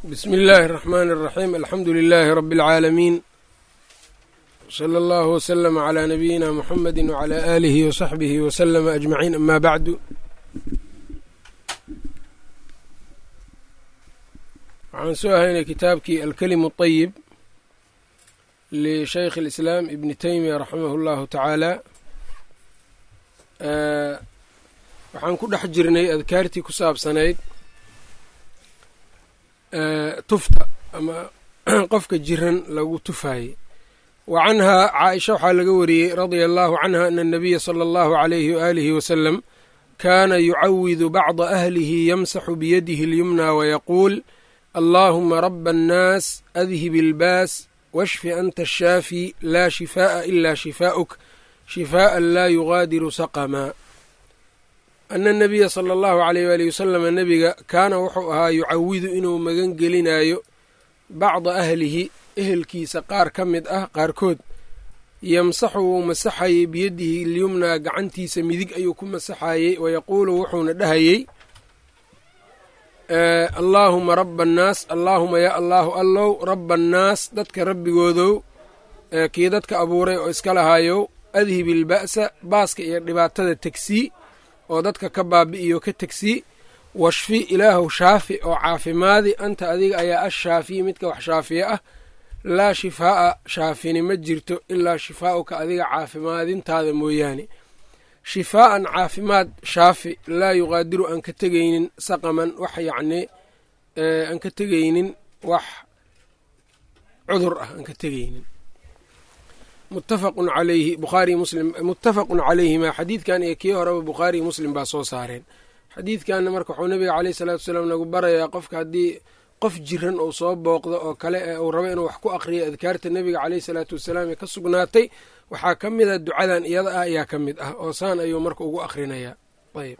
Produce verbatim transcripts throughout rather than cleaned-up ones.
بسم الله الرحمن الرحيم الحمد لله رب العالمين صلى الله وسلم على نبينا محمد وعلى آله وصحبه وسلم أجمعين أما بعد waxaan soo ahaynay kitaabkii alkelimu الطayib lishaykh الإسlaam ibni taymiya raximah اllahu tacaala waxaan ku dhex jirnay adkaartii ku saabsanayd tufta ama qofka jiran lagu tufaayey wa canhaa caaisha waxaa laga wariyey radia allahu canha ana الnabiya salى اllahu عalayhi waalihi wasalam kaana yucawidu bacda ahlihi yamsaxu biyadihi اlyumna wayaquul allahuma raba annaas adhib ilbaas washfi anta ashaafi laa shifaa'a ilaa shifaa'uk shifaa'an laa yugaadiru saqama ana anabiya sala allahu alayh waalihi wasalama nebiga kaana wuxuu ahaa yucawidu inuu magan gelinayo bacda ahlihi ehelkiisa qaar ka mid ah qaarkood yamsaxu wuu masaxayey biyadihi ilyumnaa gacantiisa midig ayuu ku masaxayey wayaquulu wuxuuna dhahayey allaahuma raba annaas allaahuma yaa allaahu allow raba annaas dadka rabbigoodow kii dadka abuuray oo iska lahaayow adhib ilba'sa baaska iyo dhibaatada tegsii oo dadka ka baabi'iyo ka tegsii washfi ilaahow shaafi oo caafimaadi anta adiga ayaa ashaafiyi midka wax shaafiye ah laa shifaa'a shaafini ma jirto ilaa shifaa'uka adiga caafimaadintaada mooyaane shifaa'an caafimaad shaafi laa yuqaadiru aan ka tegaynin saqaman wax yacnii aan ka tegaynin wax cudur ah aan ka tegaynin muttafaqun calayhi bukhaari muslim muttafaqun calayhima xadiidkan iyo kii horeba bukhaariyo muslim baa soo saareen xadiidkanna marka wuxuu nabiga caleyhi salaatu wasalaam nagu barayaa qofka haddii qof jiran uu soo booqdo oo kale ee uu rabo inuu wax ku aqriyo adkaarta nebiga caleyhi salaatu wasalaam ee ka sugnaatay waxaa ka mid a ducadan iyada ah ayaa ka mid ah oo saan ayuu marka ugu aqrinayaa ayb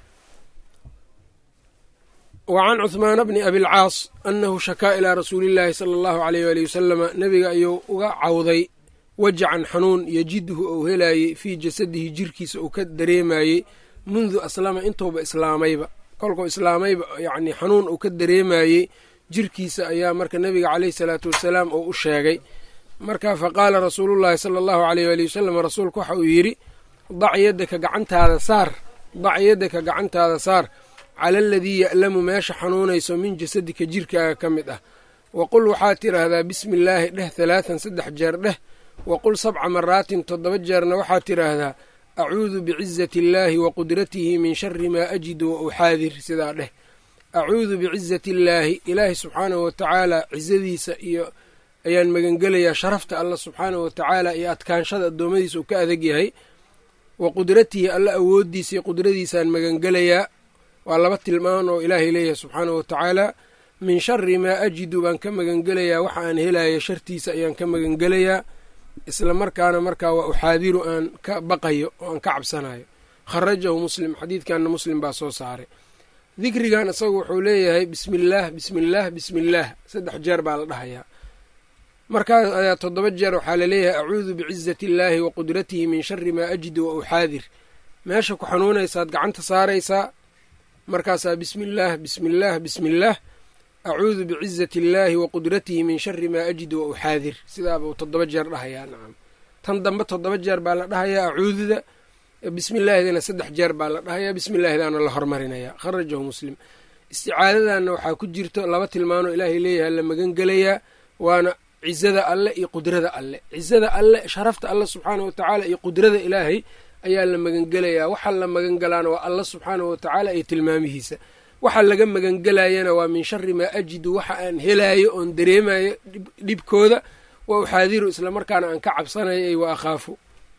wa can cuhmaana bni abilcaas annahu shakaa ilaa rasuulillaahi sala allahu aleyh waalihi wasalama nebiga ayuu uga cawday wajacan xanuun yejidhu ou helaayey fii jasadihi jirkiisa uu ka dareemayey mundu aslama intuuba islaamayba kolkuu islaamayba yacnii xanuun uu ka dareemayey jirkiisa ayaa marka nebiga caleyhi salaatu wasalaam uu u sheegay marka faqaala rasuulullaahi sala allahu aleyh waali wasalam rasuulku waxa uu yidhi dac yaddaka gacantaada saar dac yaddaka gacantaada saar cala aladii ya'lamu meesha xanuunayso min jasadika jirkaaga ka mid ah waqul waxaad tidhaahdaa bismi illaahi dheh halaatan saddex jeer dheh waqul sabca maraatin toddoba jeerna waxaad tidhaahdaa acuudu bicizati illaahi wa qudratihi min shari maa ajidu wa uxaadir sidaa dheh acuudu bicizati illaahi ilaahi subxaanahu watacaala cizadiisa iyo ayaan magangelayaa sharafta alla subxaanahu watacaala iyo adkaanshada addoommadiisa uu ka adag yahay wa qudratihi alla awooddiisa iyo qudradiisaan magangelayaa waa laba tilmaan oo ilaahay leeyahay subxaanahu watacaala min shari maa ajidu baan ka magangelayaa waxa aan helaya shartiisa ayaan ka magangelayaa isla markaana markaa waa uxaadiru aan ka baqayo oo aan ka cabsanayo kharajahu muslim xadiidkanna muslim baa soo saaray dikrigan isagu wuxuu leeyahay bismi illaah bismi illaah bismi illaah saddex jeer baa la dhahayaa markaas ayaa toddoba jeer waxaa laleeyahay acuudu bicizati illaahi wa qudratihi min shari maa ajidu wa uxaadir meesha ku xanuunaysaad gacanta saaraysaa markaasaa bismi illaah bismi illaah bismi illaah acuudu bicizati illaahi wa qudratihi min shari maa ajidu wa uxaadir sidaabuu toddoba jeer dhahayaa nacam tan dambe toddoba jeer baa la dhahayaa acuududa bismi illaahidana saddex jeer baa la dhahayaa bismi illaahidaana la hormarinayaa kharajahu muslim isticaadadanna waxaa ku jirto laba tilmaanoo ilaahay leeyahay la magangelayaa waana cizada alle iyo qudrada alle cizada alle sharafta alle subxaanahu watacaala iyo qudrada ilaahay ayaa la magangelayaa waxa la magangalaana waa alla subxaanahu watacaala iyo tilmaamihiisa waxa laga magangelayana waa min shari maa ajidu waxa aan helaayo oon dareemayo dhibkooda wa uxaadiru islamarkaana aan ka cabsanayo ay wa akhaafu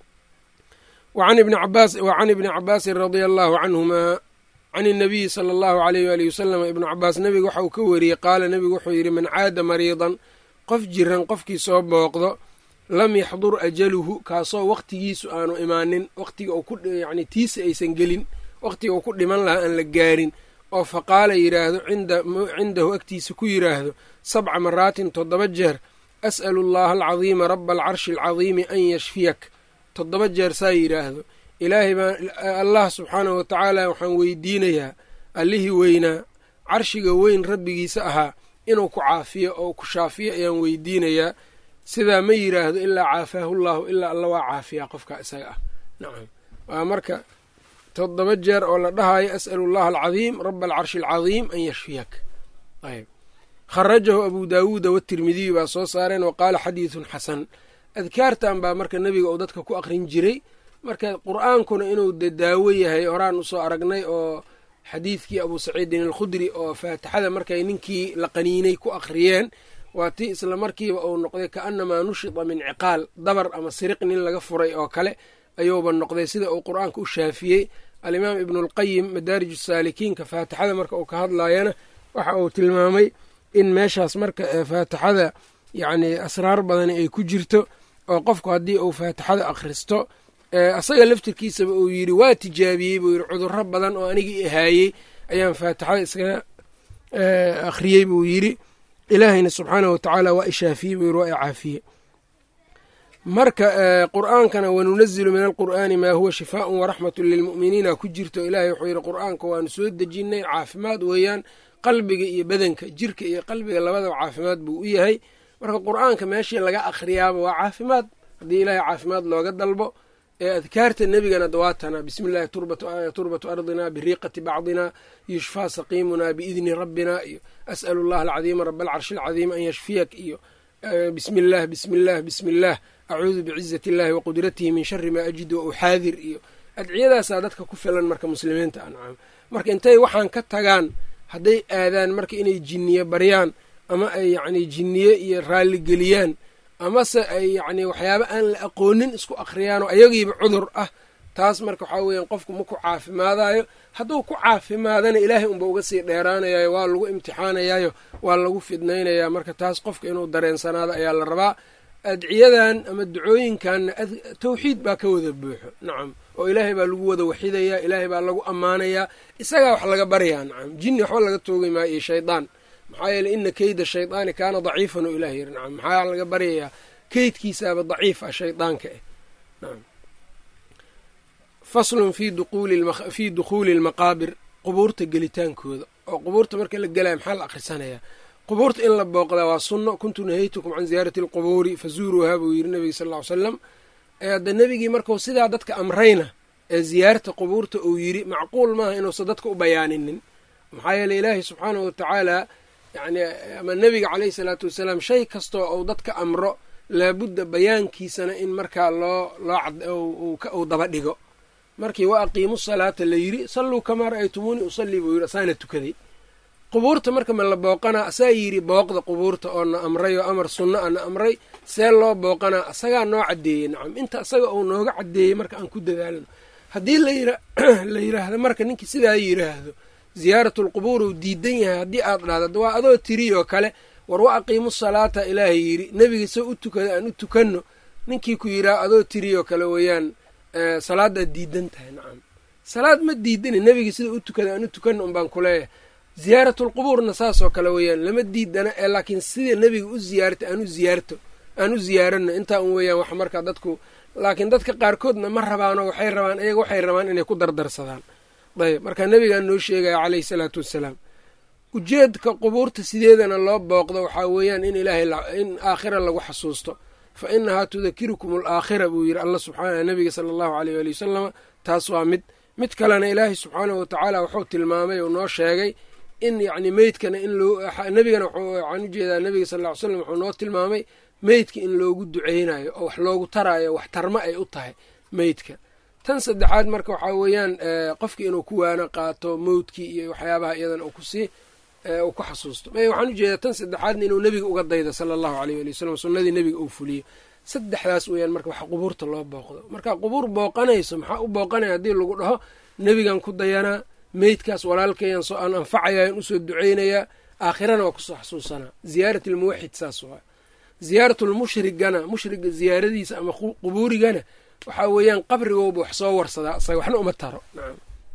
wacan ibni cabaas wa can ibni cabaasin radia allahu canhumaa can inabiyi sala allahu aleyh waalihi wasalam ibnu cabaas nebiga waxa uu ka wariyey qaala nebigu wuxuu yidhi man caada mariidan qof jiran qofkii soo booqdo lam yaxdur ajaluhu kaasoo waqtigiisu aanu imaanin waqtiga uu ku yacni tiisa aysan gelin waqtiga uu ku dhiman lahaa aan la gaarin oo faqaala yidhaahdo cindahu agtiisa ku yidhaahdo sabca maraatin toddoba jeer as'alu allaha alcadiima raba alcarshi alcadiimi an yashfiyak toddoba jeer saa yidhaahdo ilaahay baan allah subxaanahu watacaala waxaan weydiinayaa allihii weynaa carshiga weyn rabbigiisa ahaa inuu ku caafiyo oo ku shaafiyo ayaan weydiinayaa sidaa ma yidhaahdo ilaa caafaahu llaahu ilaa alla waa caafiyaa qofka isaga ah nacam waa marka toddoba jeer oo la dhahayo as'alu allaha alcadiim raba alcarshi alcadiim an yashfiyak ayb kharajahu abu daawuuda watirmidiyu baa soo saareen wa qaala xadiidun xasan adkaartan baa marka nebiga uu dadka ku aqrin jiray marka qur'aankuna inuu de daawo yahay horaan usoo aragnay oo xadiidkii abu saciidin alkhudri oo faatixada markay ninkii la qaniinay ku akhriyeen waa tii isla markiiba uu noqday kaanamaa nushita min ciqaal dabar ama siriq nin laga furay oo kale ayuuba noqday sida uu qur'aanka u shaafiyey alimaam ibnualqayim madaarij saalikiinka faatixada marka uu ka hadlayana waxa uu tilmaamay in meeshaas marka faatixada yacni asraar badani ay ku jirto oo qofku haddii uu faatixada akhristo asaga laftirkiisaba uu yidhi waa tijaabiyey buu yidhi cudurro badan oo anigii ahaayey ayaan faatixada iskaga akhriyey buu yidhi ilaahayna subxaanahu watacaala waa ishaafiyey buu yidhi waa icaafiye marka qur'aankana wanunazilu min alqur'aani maa huwa shifaaءun waraxmatu lilmu'miniina ku jirto ilaahay wuxuu yidhi qur'aanka waanu soo dejinnay caafimaad weeyaan qalbiga iyo badanka jirka iyo qalbiga labadaba caafimaad buu u yahay marka qur'aanka meeshii laga akhriyaaba waa caafimaad haddii ilaahay caafimaad looga dalbo ee adkaarta nebigana dawaatana bismi illaahi turbatu ardina biriiqati bacdina yushfaa saqiimuna biidni rabbina iyo as'alu allaha alcadiima raba alcarshi alcadiima an yashfiyak iyo bismi illaah bismi illaah bismi illaah acuudu bicizati illaahi waqudratihi min shari maa ajidu wa uxaadir iyo adciyadaasaa dadka ku filan marka muslimiinta ancam marka intay waxaan ka tagaan hadday aadaan marka inay jinniye baryaan ama ay yacni jinniye iyo raalligeliyaan amase ay yacni waxyaaba aan la aqoonin isku akhriyaanoo ayagiiba cudur ah taas marka waxaa weeyaan qofku ma ku caafimaadayo hadduu ku caafimaadana ilaahay unba uga sii dheeraanayayo waa lagu imtixaanayaayo waa lagu fidnaynayaa marka taas qofka inuu dareensanaado ayaa la rabaa adciyadan ama ducooyinkanna tawxiid baa ka wada buuxo nacam oo ilaahay baa lagu wada waxidayaa ilaahay baa lagu ammaanayaa isagaa wax laga baryaa nacam jinni waxba laga toogi maayo iyo shaydaan maxaa yeeley ina keyda shaydaani kaana daciifan oo ilaah yiri nacam maxaa laga baryayaa keydkiisaaba daciif ah shaydaanka eh nacam faslun fii dukhuuli almaqaabir qubuurta gelitaankooda oo qubuurta marka la gelaya maxaa la akhrisanayaa qubuurta in la booqdaa waa sunno kuntu nahaytukum can ziyaarati alqubuuri fazuuruuhaa buu yidhi nebiga sal ll ly slam hadda nebigii markuu sidaa dadka amrayna ee ziyaarta qubuurta uu yidhi macquul maaha inuusan dadka u bayaaninin maxaa yeeley ilaahay subxaanahu watacaala yacni ama nebiga caleyhi salaatu wasalaam shay kastoo uu dadka amro laabudda bayaankiisana in markaa loo loo uu daba dhigo markii wa aqiimu salaata la yidhi salluu kamaa ra'aytumuuni usallii buu yidhi asaana tukaday qubuurta marka ma la booqanaa asaa yidhi booqda qubuurta oo na amray oo amar sunno a na amray see loo booqanaa asagaa noo caddeeyey nacam inta asaga uu nooga caddeeyey marka aan ku dadaalno haddii la yidhaahdo marka ninkii sidaa yidhaahdo ziyaaratulqubuur uu diidan yahay haddii aad dhahdo waa adoo tiriyoo kale war wa aqiimu salaata ilaahay yidhi nebiga soo u tukada aan u tukanno ninkii ku yidhaah adoo tiriyoo kale weeyaan salaadaad diidan tahay nacam salaad ma diidani nebiga sida u tukada aan u tukanno un baan ku leeyahay ziyaaratulqubuurna saasoo kale weeyaan lama diidana ee laakiin sida nebiga u ziyaarta aan u ziyaarto aan u ziyaarano intaa un weeyaan wax markaa dadku laakiin dadka qaarkoodna ma rabaanoo waxay rabaan iyaga waxay rabaan inay ku dardarsadaan ayb marka nebigaan noo sheegaya caleyhi salaatu wassalaam ujeedka qubuurta sideedana loo booqdo waxaa weeyaan in ilaahay in aakhira lagu xasuusto fa inahaa tudakirukum alaakhira buu yidhi alla subxaana nebiga sala allahu aleyh waali wasalama taas waa mid mid kalena ilaahay subxaanahu watacaala wuxuu tilmaamay oo noo sheegay in yacni meydkana in loo nebigana waxaan ujeedaa nebiga sal ll ly slam wuxuu noo tilmaamay meydka in loogu duceynayo oo wax loogu taraayo wax tarmo ay u tahay meydka tan saddexaad marka waxaa weeyaan qofkii inuu ku waano qaato mawdkii iyo waxyaabaha iyadana uu kusii uu ku xasuusto waxaan ujeedaa tan saddexaadna inuu nebiga uga daydo sala allahu aleyh ali wasalam sunnadii nebiga uu fuliyo saddexdaas weeyaan marka waxa qubuurta loo booqdo markaa qubuur booqanayso maxaa u booqanaya haddii lagu dhaho nebigan ku dayanaa meydkaas walaalkayan soo aan anfacayayan usoo duceynayaa aakhirana waa kusoo xasuusanaa ziyaarat almuwaxid saas waa ziyaaratulmushrigana mushriga ziyaaradiisa ama qubuurigana waxaa weeyaan qabrigooba wax soo warsadaa isaga waxna uma taro nacam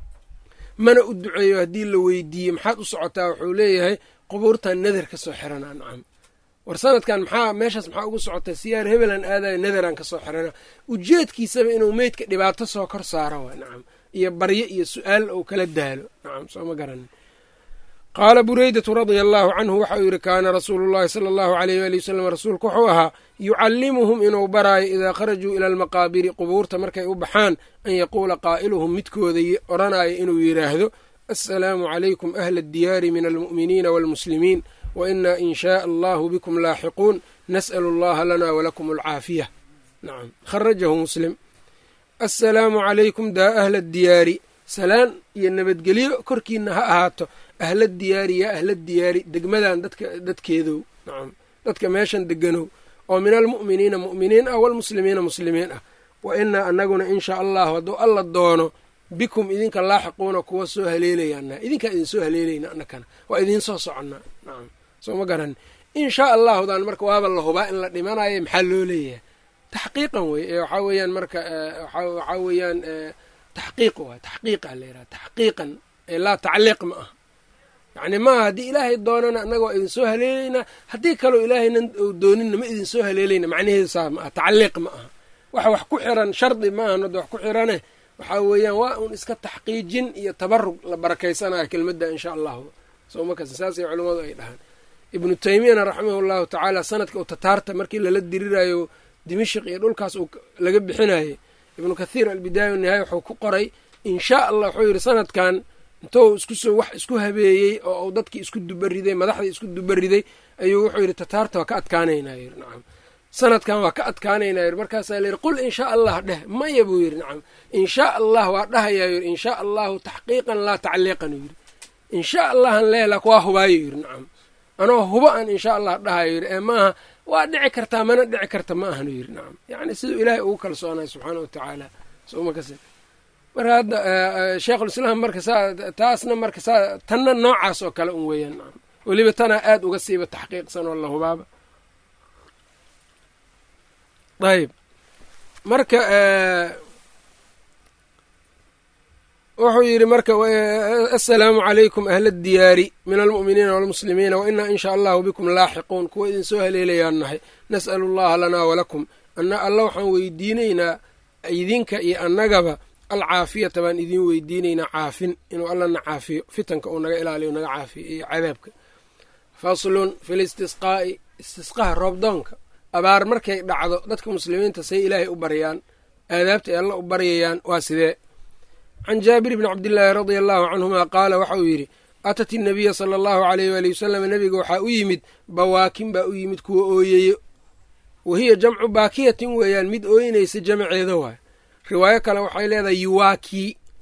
mana u duceeyo haddii la weydiiye maxaad u socotaa wuxuu leeyahay qubuurtan neder ka soo xiranaa nacam war sanadkan maxaa meeshaas maxaa ugu socotaa siyaar hebelan aadayo nederan ka soo xiranaa ujeedkiisaba inuu meydka dhibaato soo kor saaro waa nacam iyo baryo iyo su-aal ou kala daalo nacam soo ma garanin qaala buraydatu radia allaahu canhu waxa uu yidhi kaana rasuulu llahi sala allahu alayh waali wasalam rasuulku wuxuu ahaa yucallimuhum inuu baraayo idaa kharajuu ila almaqaabiri qubuurta markay u baxaan an yaquula qaa'iluhum midkooda odhanaayo inuu yidhaahdo assalaamu calaykum ahla addiyaari min almu'miniina waalmuslimiin wa inaa in shaaa allahu bikum laaxiquun nas'alu allaha lana walakum alcaafiya. nacam kharajahu muslim. assalaamu calaykum daa ahla addiyaari salaan iyo nabadgelyo korkiina ha ahaato ahla diyaari yaa ahla diyaari degmadan dadka dadkeedow nacam dadka meeshan deganow oo min almu'miniina mu'miniin ah waalmuslimiina muslimiin ah wa inaa annaguna in shaa allahu hadduu alla doono bikum idinka laaxiquuna kuwa soo haleelayaana idinkaa idin soo haleelayna annakana waa idiin soo soconnaa nacam soo ma garan in shaa allahudan marka waaba la hubaa in la dhimanayo maxaa loo leeyahay taxqiiqan wey ee waxaa weeyaan marka waxaa weeyaan taxqiiq waay taxqiiqa la yidhaha taxqiiqan ee laa tacliiq ma aha yacni maaha haddii ilaahay doonana annaga waa idin soo haleelaynaa haddii kaloo ilaahaynan ou dooninna ma idin soo haleelayna macnaheedu saa ma aha tacliiq ma aha waxa wax ku xiran shardi ma ahan hadda wax ku xirane waxaa weeyaan waa uun iska taxqiijin iyo tabarug la barakaysanayo kelmadda insha allahu soo markas saasay culammadu ay dhahaan ibnu taymiyana raximahu llahu tacaala sanadka u tataarta markii lala dirirayo dimashq iyo dhulkaas uu laga bixinayay ibnu kathiir albidaaya wanihaaya wuxuu ku qoray in shaa allah wuxuu yidhi sanadkan intou isku soo wax isku habeeyey oo uu dadkii isku dubariday madaxdii isku dubariday ayuu wuxuu yidhi tataarta waa ka adkaanaynaa yidhi nacam sanadkan waa ka adkaanaynaa yidhi markaasaa layidhi qul in shaa allah dheh maya buu yidhi nacam in shaa allah waa dhahayaa yidhi in shaa allahu taxqiiqan laa tacliiqan uu yidhi in shaa allahan leelak waa hubaayo yidhi nacam anoo hubo aan in shaa allah dhahayo yidhi ee maaha waa dhici kartaa mana dhici karta ma ahanu yidhi nacam yacni siduu ilaahay ugu kalsoonayo subxaana wa tacaala somakas marka hadda sheikhulislaam marka saa taasna marka saa tanna noocaas oo kale un weeyaan nacam weliba tanaa aada uga siiba taxqiiqsan oo la hubaaba ayb marka wuxuu yidhi marka assalaamu calaykum ahla addiyaari min almu'miniina waalmuslimiina wa inaa in shaa allahu bikum laaxiquun kuwa idin soo haleelayaan nahay nas'alu allaha lanaa walakum anna alla waxaan weydiinaynaa idinka iyo annagaba alcaafiyata baan idin weydiinaynaa caafin inuu allana caafiyo fitanka uu naga ilaaliyo naga caafiyo iyo cadaabka. faslun fi listisqaa'i istisqaha roobdoonka abaar markay dhacdo dadka muslimiinta say ilaahay u baryaan aadaabta ay alla u baryayaan waa sidee. can jaabir bni cabdillaahi radia allahu canhuma qaala waxa uu yidhi atat inabiya sala allahu alayh waali wasalam nebiga waxaa u yimid bawaakin baa u yimid kuwa ooyeeyo wahiya jamcu baakiyatin weeyaan mid ooynaysa jamaceeda waay. riwaayo kale waxay leedahay yuwaaki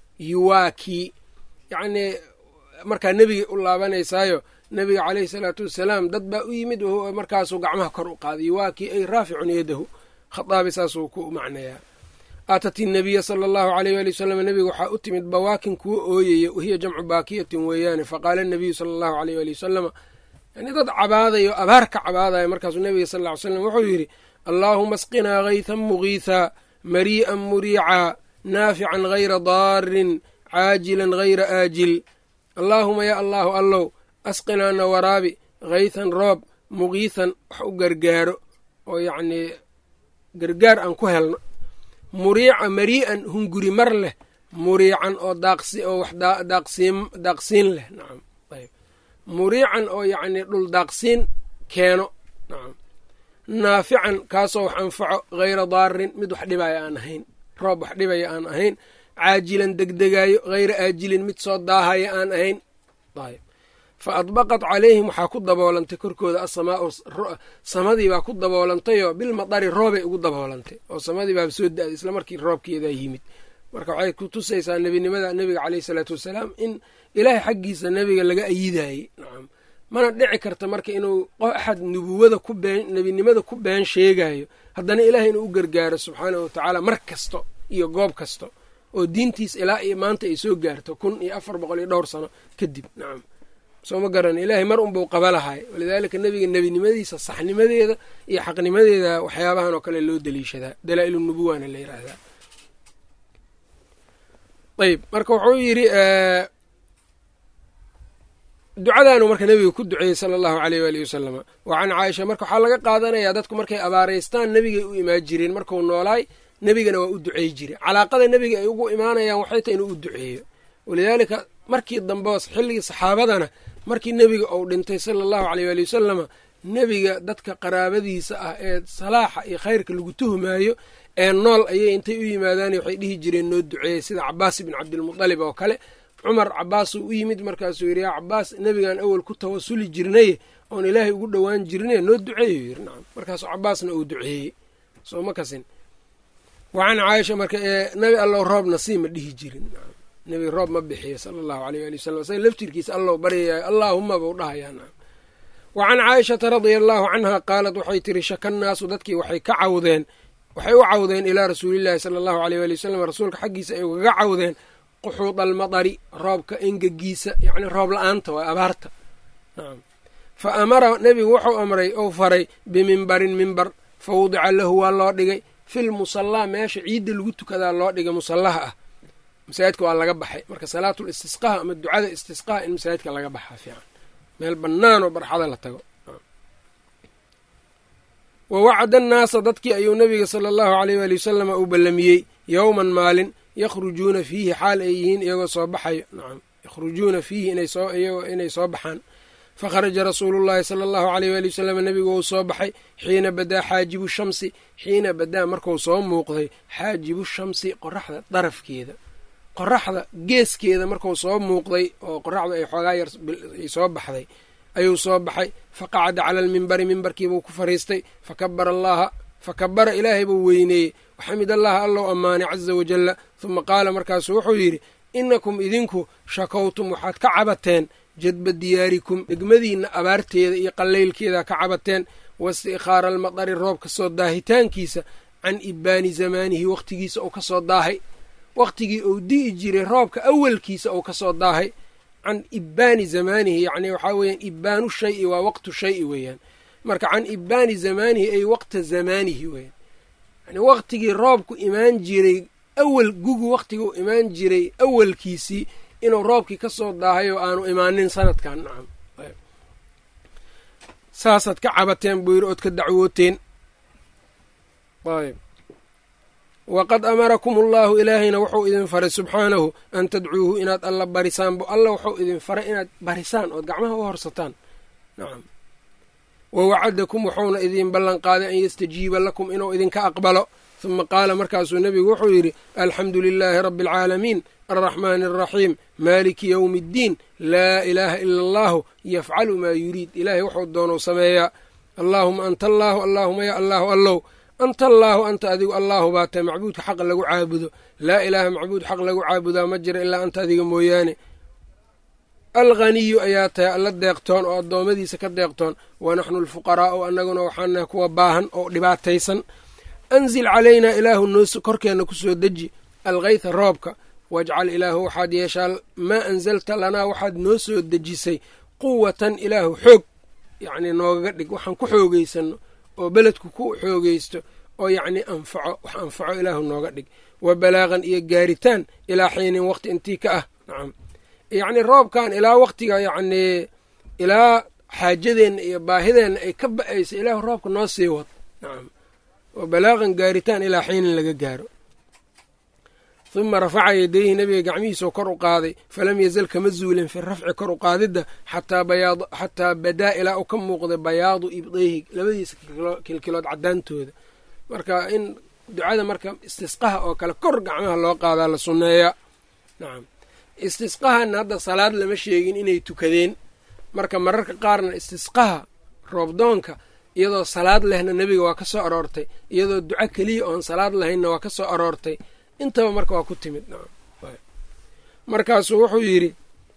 yuwaaki yacnii markaa nebigay u laabanaysaayo nebiga caleyhi salaatu wassalaam dad baa u yimid markaasuu gacmaha kor u qaaday yuwaaki ay raaficun yadahu khataabi saasuu ku macnayaa. aatat inabiya sala allahu alayh waali wasalam nebiga waxaa u timid bawaakin kuwa ooyaya wahiya jamcu baakiyatin weeyaane faqaala nabiyu sala allahu alayh waali wasalama yani dad cabaadayo abaar ka cabaadaya markaasuu nebiga sal ly slam wuxuu yidhi allaahuma asqinaa haytan mugiithaa marii'an muriicaa naafican hayra daarin caajilan hayra aajil. allaahuma yaa allaahu allow asqinaana waraabi haytan roob mugiithan wax u gargaaro oo yacnii gargaar aan ku helno muriica marii'an hunguri mar leh muriican oo daaqsi oo wax daaqsiin daaqsiin leh nacam ayb muriican oo yacnii dhul daaqsiin keeno nacam naafican kaasoo wax anfaco hayra daarin mid wax dhibaya aan ahayn roob wax dhibaya aan ahayn caajilan degdegaayo hayra aajilin mid soo daahaya aan ahayn ayb fa adbaqat calayhim waxaa ku daboolantay korkooda asamaau samadii baa ku daboolantayoo bilmadari roobay ugu daboolantay oo samadii baaba soo da-day isla markii roobkeedaa yimid marka waxay ku tusaysaa nebinimada nebiga caleyhi salaatu wassalaam in ilaahay xaggiisa nebiga laga ayidaayey nacam mana dhici karta marka inuu axad nubuwada ku been nebinimada ku been sheegayo haddana ilaahay inuu u gargaaro subxaanahu watacaala mar kasto iyo goob kasto oo diintiis ilaa iyo maanta ay soo gaarto kun iyo afar boqol iyo dhowr sano kadib nacam soo ma garan ilaahay mar unbau qaba lahay walidaalika nebiga nebinimadiisa saxnimadeeda iyo xaqnimadeeda waxyaabahan oo kale loo daliishadaa dalaa-il nubuwana la yidhaahdaa. ayb marka wuxuu yidhi ducadaanu marka nebiga ku duceeyey sala allahu aleyh waalihi wasalama wa can caaisha marka waxaa laga qaadanayaa dadku markay abaaraystaan nebigay u imaan jireen markuu noolaay nebigana waa u duceey jire calaaqada nebiga ay ugu imaanayaan waxay tahay inuu u duceeyo walidaalika markii dambeos xilligii saxaabadana markii nebiga uu dhintay sala allahu caleyh waali wasalama nebiga dadka qaraabadiisa ah ee salaaxa iyo khayrka lagu tuhmaayo ee nool ayay intay u yimaadaan waxay dhihi jireen noo duceeyey sida cabaas ibn cabdilmutalib oo kale. cumar cabaasuu u yimid markaasuu yidhi yaa cabaas nebigaan awel ku tawasuli jirnaye oon ilaahay ugu dhowaan jirnay noo duceeyo yiri nacam. markaasuu cabaasna uu duceeyey soo ma kasin. wacan caaisha marka ee nebi allow roobna sii ma dhihi jirin nacam. nebi roob ma bixiyo sala allahu aleyh waali wasalam isaga laftirkiisa allow baryayayo allaahuma bau dhahayaa nacam. wacan caaishata radia allaahu canha qaalat waxay tiri shakannaasu dadkii waxay ka cawdeen waxay u cawdeen ilaa rasuulillaahi sala allahu aleyh waali wasalam rasuulka xaggiisa ay ugaga cawdeen quxuud almadari roobka engegiisa yacni roob la-aanta waa abaarta nacam. fa amara nebigu wuxuu amray ou faray bimimbarin mimbar fa wudica lahu waa loo dhigay fil musallaa meesha ciidda lagu tukadaa loo dhigay musallaha ah. masaajidka waa laga baxay marka salaatul istisqaha ama ducada istisqaha in masaajidka laga baxaa fiican meel bannaanoo barxada la tago. wa wacada annaasa dadkii ayuu nebiga sala allahu aleyh waali wasalama uu ballamiyey yowman maalin yakhrujuuna fiihi xaal ay yihiin iyagoo soo baxayo nacam yakhrujuuna fiihi iyagoo inay soo baxaan. fakharaja rasuulullaahi sala allahu aleyh waali wasalam nebigu uu soo baxay xiina badaa xaajibu shamsi xiina badaa markuu soo muuqday xaajibu shamsi qoraxda darafkeeda qoraxda geeskeeda markuu soo muuqday oo qoraxdu ay xoogaa yar ay soo baxday ayuu soo baxay. faqacada cala almimbari mimbarkiibuu ku fariistay fakabara allaha fakabara ilaahay buu weyneeyey waxamid allaha allow ammaanay caza wajalla. huma qaala markaasuu wuxuu yidhi inakum idinku shakowtum waxaad ka cabateen jadba diyaarikum degmadiinna abaarteeda iyo qallaylkeedaa ka cabateen waistikhaara almadari roobka soo daahitaankiisa can ibaani zamaanihi wakhtigiisa uu ka soo daahay wakhtigii uu di'i jiray roobka awalkiisa uu ka soo daahay can ibaani zamaanihi yacni waxaa weeyaan ibaanu shayi waa waqtu shayi weeyaan marka can ibaani zamaanihi ay waqta zamaanihi weeyaan yani waqtigii roobku imaan jiray awal gugu waqtigii u imaan jiray awalkiisii inuu roobkii ka soo daahay oo aanu imaanin sanadkan nacam. saasaad ka cabateen buu yidhi ood ka dacwooteen. ayb waqad amarakum allaahu ilaahayna wuxuu idin faray subxaanahu an tadcuuhu inaad alla barisaan bu alla wuxuu idin faray inaad barisaan ood gacmaha u horsataan nacam. wa wacadakum wuxuuna idin ballan qaaday an yastajiiba lakum inuu idinka aqbalo. huma qaala markaasuu nebigu wuxuu yidhi alxamdu lilaahi rabbi alcaalamiin alraxmaani alraxiim maaliki yowmi iddiin laa ilaaha ila allaahu yafcalu maa yuriid ilaahay wuxuu doonuu sameeyaa. allaahuma anta allaahu allaahuma ya allaahu allow anta allaahu anta adigu allaahu baa tahay macbuudka xaq lagu caabudo laa ilaaha macbuud xaq lagu caabudaa ma jira ilaa anta adiga mooyaane. alghaniyu ayaa tahay alla deeqtoon oo addoommadiisa ka deeqtoon wa naxnu alfuqaraa'u annaguna waxaanahay kuwa baahan oo dhibaataysan. anzil calaynaa ilaahu noo korkeenna ku soo deji alkaytha roobka wajcal ilaahu waxaad yeeshaa maa anzalta lanaa waxaad noo soo dejisay quwatan ilaahu xoog yacnii noogaga dhig waxaan ku xoogaysanno oo beledku ku xoogaysto oo yacnii anfaco wax anfaco ilaahu nooga dhig. wa balaaqan iyo gaaritaan ilaa xiinin waqti intii ka ah nacam yacnii roobkan ilaa waqtiga yacnii ilaa xaajadeenna iyo baahideenna ay ka ba'aysa ilaahu roobka noo sii wad nacam. wa balaaqan gaaritaan ilaa xiinin laga gaaro. huma rafaca yadayhi nebiga gacmihiisoo kor u qaaday falam yazal kama zuulin fi rafci kor u qaadidda xataa badaa ilaa u ka muuqday bayaadu ibdayhi labadiisa kilkilood caddaantooda. marka in ducada marka istisqaha oo kale kor gacmaha loo qaadaa la sunneeyaa nacam. istisqahana hadda salaad lama sheegin inay tukadeen marka mararka qaarna istisqaha roobdoonka iyadoo salaad lehna nebiga waa ka soo aroortay iyadoo duco keliya oon salaad lahaynna waa ka soo aroortay intaba marka waa ku timid markaasuu wuxuu yidhi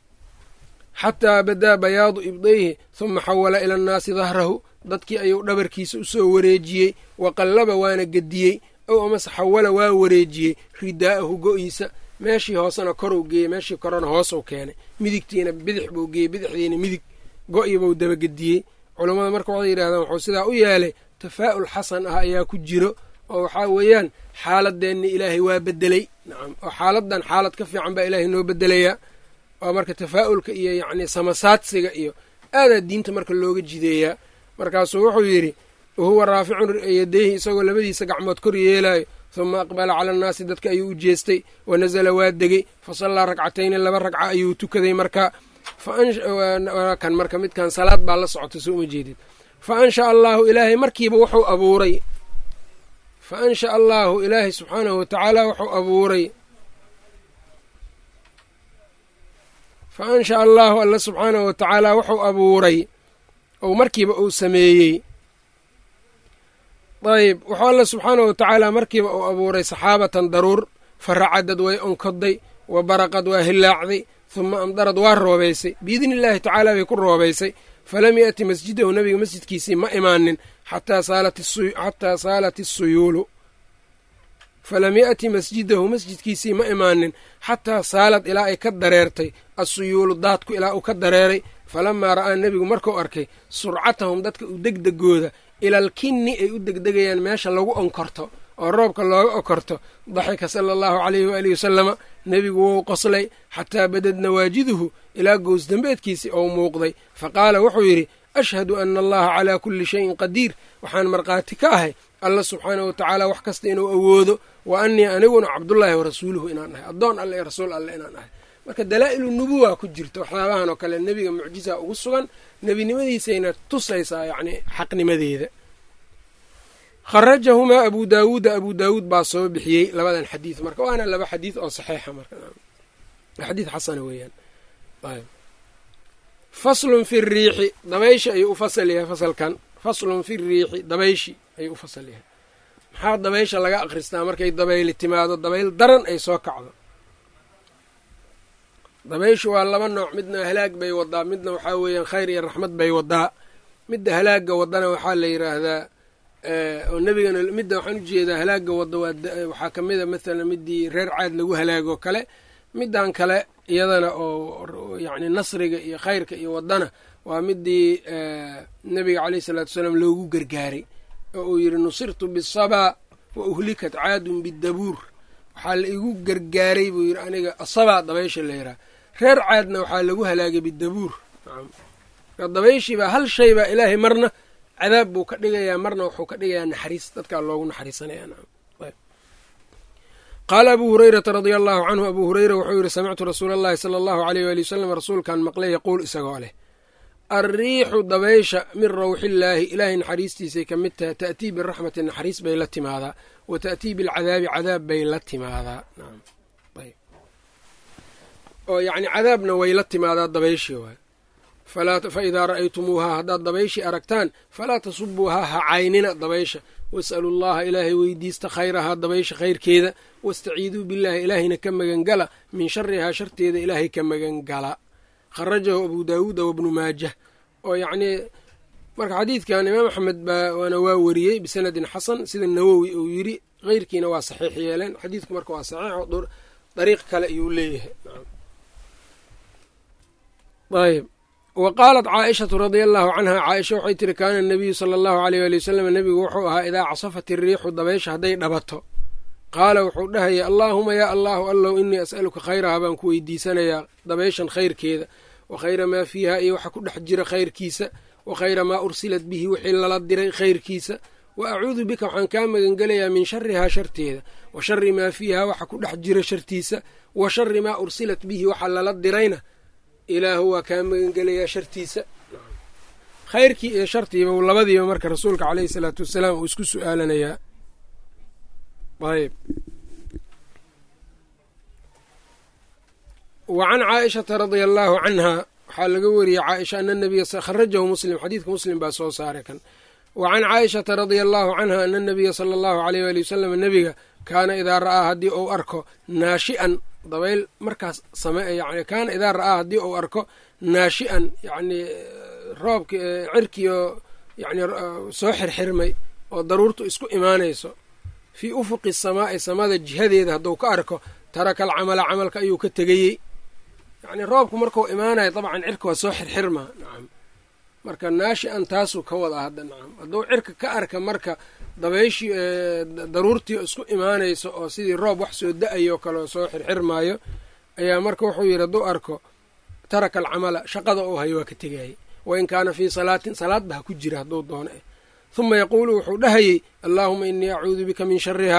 xataa badaa bayaadu ibdayhi huma xawala ila annaasi dahrahu dadkii ayuu dhabarkiisa u soo wareejiyey wa qallaba waana gediyey ow amase xawala waa wareejiyey ridaa'ahu go'iisa meeshii hoosena koruu geeyey meeshii korona hoosuu keenay midigtiina bidix buu geeyey bidixdiina midig go'ii buu dabagediyey culammada marka waxay yidhahdaan wuxuu sidaa u yeelay tafaa'ul xasan ah ayaa ku jiro oo waxaa weeyaan xaaladeenna ilaahay waa bedelay nacam oo xaaladan xaalad ka fiican baa ilaahay noo bedelayaa oo marka tafaa'ulka iyo yacnii samasaadsiga iyo aadaa diinta marka looga jideeyaa markaasuu wuxuu yidhi wahuwa raaficun yadayhi isagoo labadiisa gacmood kor yeelaayo huma aqbala cala annaasi dadka ayuu u jeestay wanazala waa degey fasallaa ragcatayni laba ragca ayuu tukaday markaa kan marka midkan salaad baa la socota soo uma jeedid fa anshaa allaahu ilaahay markiiba wuxuu abuuray fa anshaa allaahu ilaahay subxaanahu watacaala wuxuu abuuray fa anshaa allaahu alla subxaanahu watacaala wuxuu abuuray ou markiiba uu sameeyey ayb wuxuu alla subxaanahu watacaala markiiba uu abuuray saxaabatan daruur fa racadad way onkoday wa baraqad waa hillaacday huma amdarad waa roobaysay biidni illaahi tacaala bay ku roobaysay falam ya'ti masjidahu nabiga masjidkiisii ma imaanin xataa saalat isuyuulu falam ya'ti masjidahu masjidkiisii ma imaanin xataa saalad ilaa ay ka dareertay assuyuulu daadku ilaa uu ka dareeray falamaa ra'aa nebigu markuu arkay surcatahum dadka u degdegooda ilal kinni ay u degdegayaan meesha lagu onkorto oo roobka looga okorto daxika sala allahu calayhi waalihi wasalama nebigu wou qoslay xataa badad nawaajiduhu ilaa gows dembeedkiisii ou muuqday fa qaala wuxuu yidhi ashhadu ana allaha calaa kulli shayin qadiir waxaan markhaati ka ahay alla subxaanahu watacaala wax kasta inuu awoodo wa annii aniguna cabdullaahi wa rasuuluhu inaan ahay addoon alle ee rasuul alle inaan ahay marka dalaa'ilu nubuwa ku jirta waxyaabahan oo kale nebiga mucjiza ugu sugan nebinimadiisayna tusaysaa yacni xaqnimadeeda kharajahumaa abu daawuuda abu daawuud baa soo bixiyey labadan xadiid marka waana laba xadiid oo saxiixa marka xadiid xasana weeyaan faslun fi riixi dabayshi ayuu u fasal yahay fasalkan faslun fi riixi dabayshi ayuu u fasal yahay maxaa dabaysha laga akhristaa markay dabayli timaado dabayl daran ay soo kacdo dabayshu waa laba nooc midna halaag bay wadaa midna waxaa weeyaan khayr iyo raxmad bay wadaa midda halaaga wadana waxaa la yidhaahdaa oo nebigana midda waxaan ujeedaa halaaga wadda waxaa ka mid a maalan midii reer caad lagu halaagoo kale middan kale iyadana oo yacni nasriga iyo khayrka iyo waddana waa midii nebiga caleyhi salaatu wasalaam loogu gargaaray oo uu yidhi nusirtu bisabaa wa uhlikat caadun bidabuur waxaa la igu gargaaray buu yidhi aniga asabaa dabaysha la yidhaha reer caadna waxaa lagu halaagay bidabuur dabayshiibaa hal shay baa ilaahay marna cadaab buu ka dhigayaa marna wuxuu ka dhigayaa naxariis dadkaa loogu naxariisanaya qaala abuu hurayrata radia allahu canhu abuu hureyra wuxuu yidhi samictu rasuula allahi sala allahu aleyh waali wasalam rasuulkan maqlay yaquul isagoo leh alriixu dabaysha min rawxillaahi ilaahay naxariistiisay ka mid tahay ta'tii biraxmati naxariis bay la timaadaa wa ta'tii bilcadaabi cadaab bay la timaadaa oo yacni cadaabna way la timaadaa dabayshii waay fa idaa ra'aytumuuhaa haddaad dabayshii aragtaan falaa tasubuuhaa ha caynina dabaysha was'alu llaha ilaahay weydiista khayrahaa dabaysha khayrkeeda wastaciiduu billaahi ilaahayna ka magangala min sharihaa sharteeda ilaahay ka magangala kharajahu abuu daawuuda wabnu maajah oo yacnii marka xadiidkan imaam axmed baana waa wariyey bisanadin xasan sida nawowi uu yidhi keyrkiina waa saxiix yeeleen xadiidku marka waa saxiix dariiq kale ayuu leeyahay ayb wa qaalat caaishatu radia allahu canha caaisha waxay tiri kaana nabiyu sala allahu aleyh waali wasalam nebigu wuxuu ahaa idaa casafat iriixu dabaysha hadday dhabato qaala wuxuu dhahaya allaahuma yaa allaahu allow inii as'aluka khayraha baan ku weydiisanayaa dabayshan khayrkeeda wa khayra maa fiiha iyo waxa ku dhex jira khayrkiisa wa khayra maa ursilat bihi wixii lala diray khayrkiisa wa acuudu bika waxaan kaa magangelayaa min sharihaa sharteeda wa shari maa fiiha waxa ku dhex jira shartiisa wa shari maa ursilat bihi waxa lala dirayna ilaahu waa kaa magangelayaa shartiisa khayrkii iyo shartiiba labadiiba marka rasuulka caleyhi salaatu wasalaam uu isku su-aalanayaa ayb wa can caaishata radia allaahu canhaa waxaa laga wariyey caaisha ana nabiya kharajahu muslim xadiidka muslim baa soo saaray kan wa can caaishata radia allaahu canha ana nabiya sala allahu aleyh waali wasalam nebiga kaana idaa ra'aa haddii uu arko naashi'an dabayl markaas same yani kaana idaa ra'aa haddii uu arko naashi'an yacnii roobki cirkioo yani soo xirxirmay oo daruurtu isku imaanayso fii ufuqi samaa'i samada jihadeeda hadduu ka arko taraka alcamala camalka ayuu ka tegayey yacnii roobku markuu imaanayo dabcan cirka waa soo xirxirmaa nacam marka naashi-an taasuu ka wadaa hadda nacam hadduu cirka ka arka marka dabayshii daruurtii isku imaanayso oo sidii roob wax soo da-ayoo kale oo soo xirxirmaayo ayaa marka wuxuu yidhi hadduu arko taraka alcamala shaqada uu hayo waa ka tegayey wain kaana fii salaatin salaad ba ha ku jira hadduu doono eh huma yaquulu wuxuu dhahayey allaahuma inii acuudu bika min sharihaa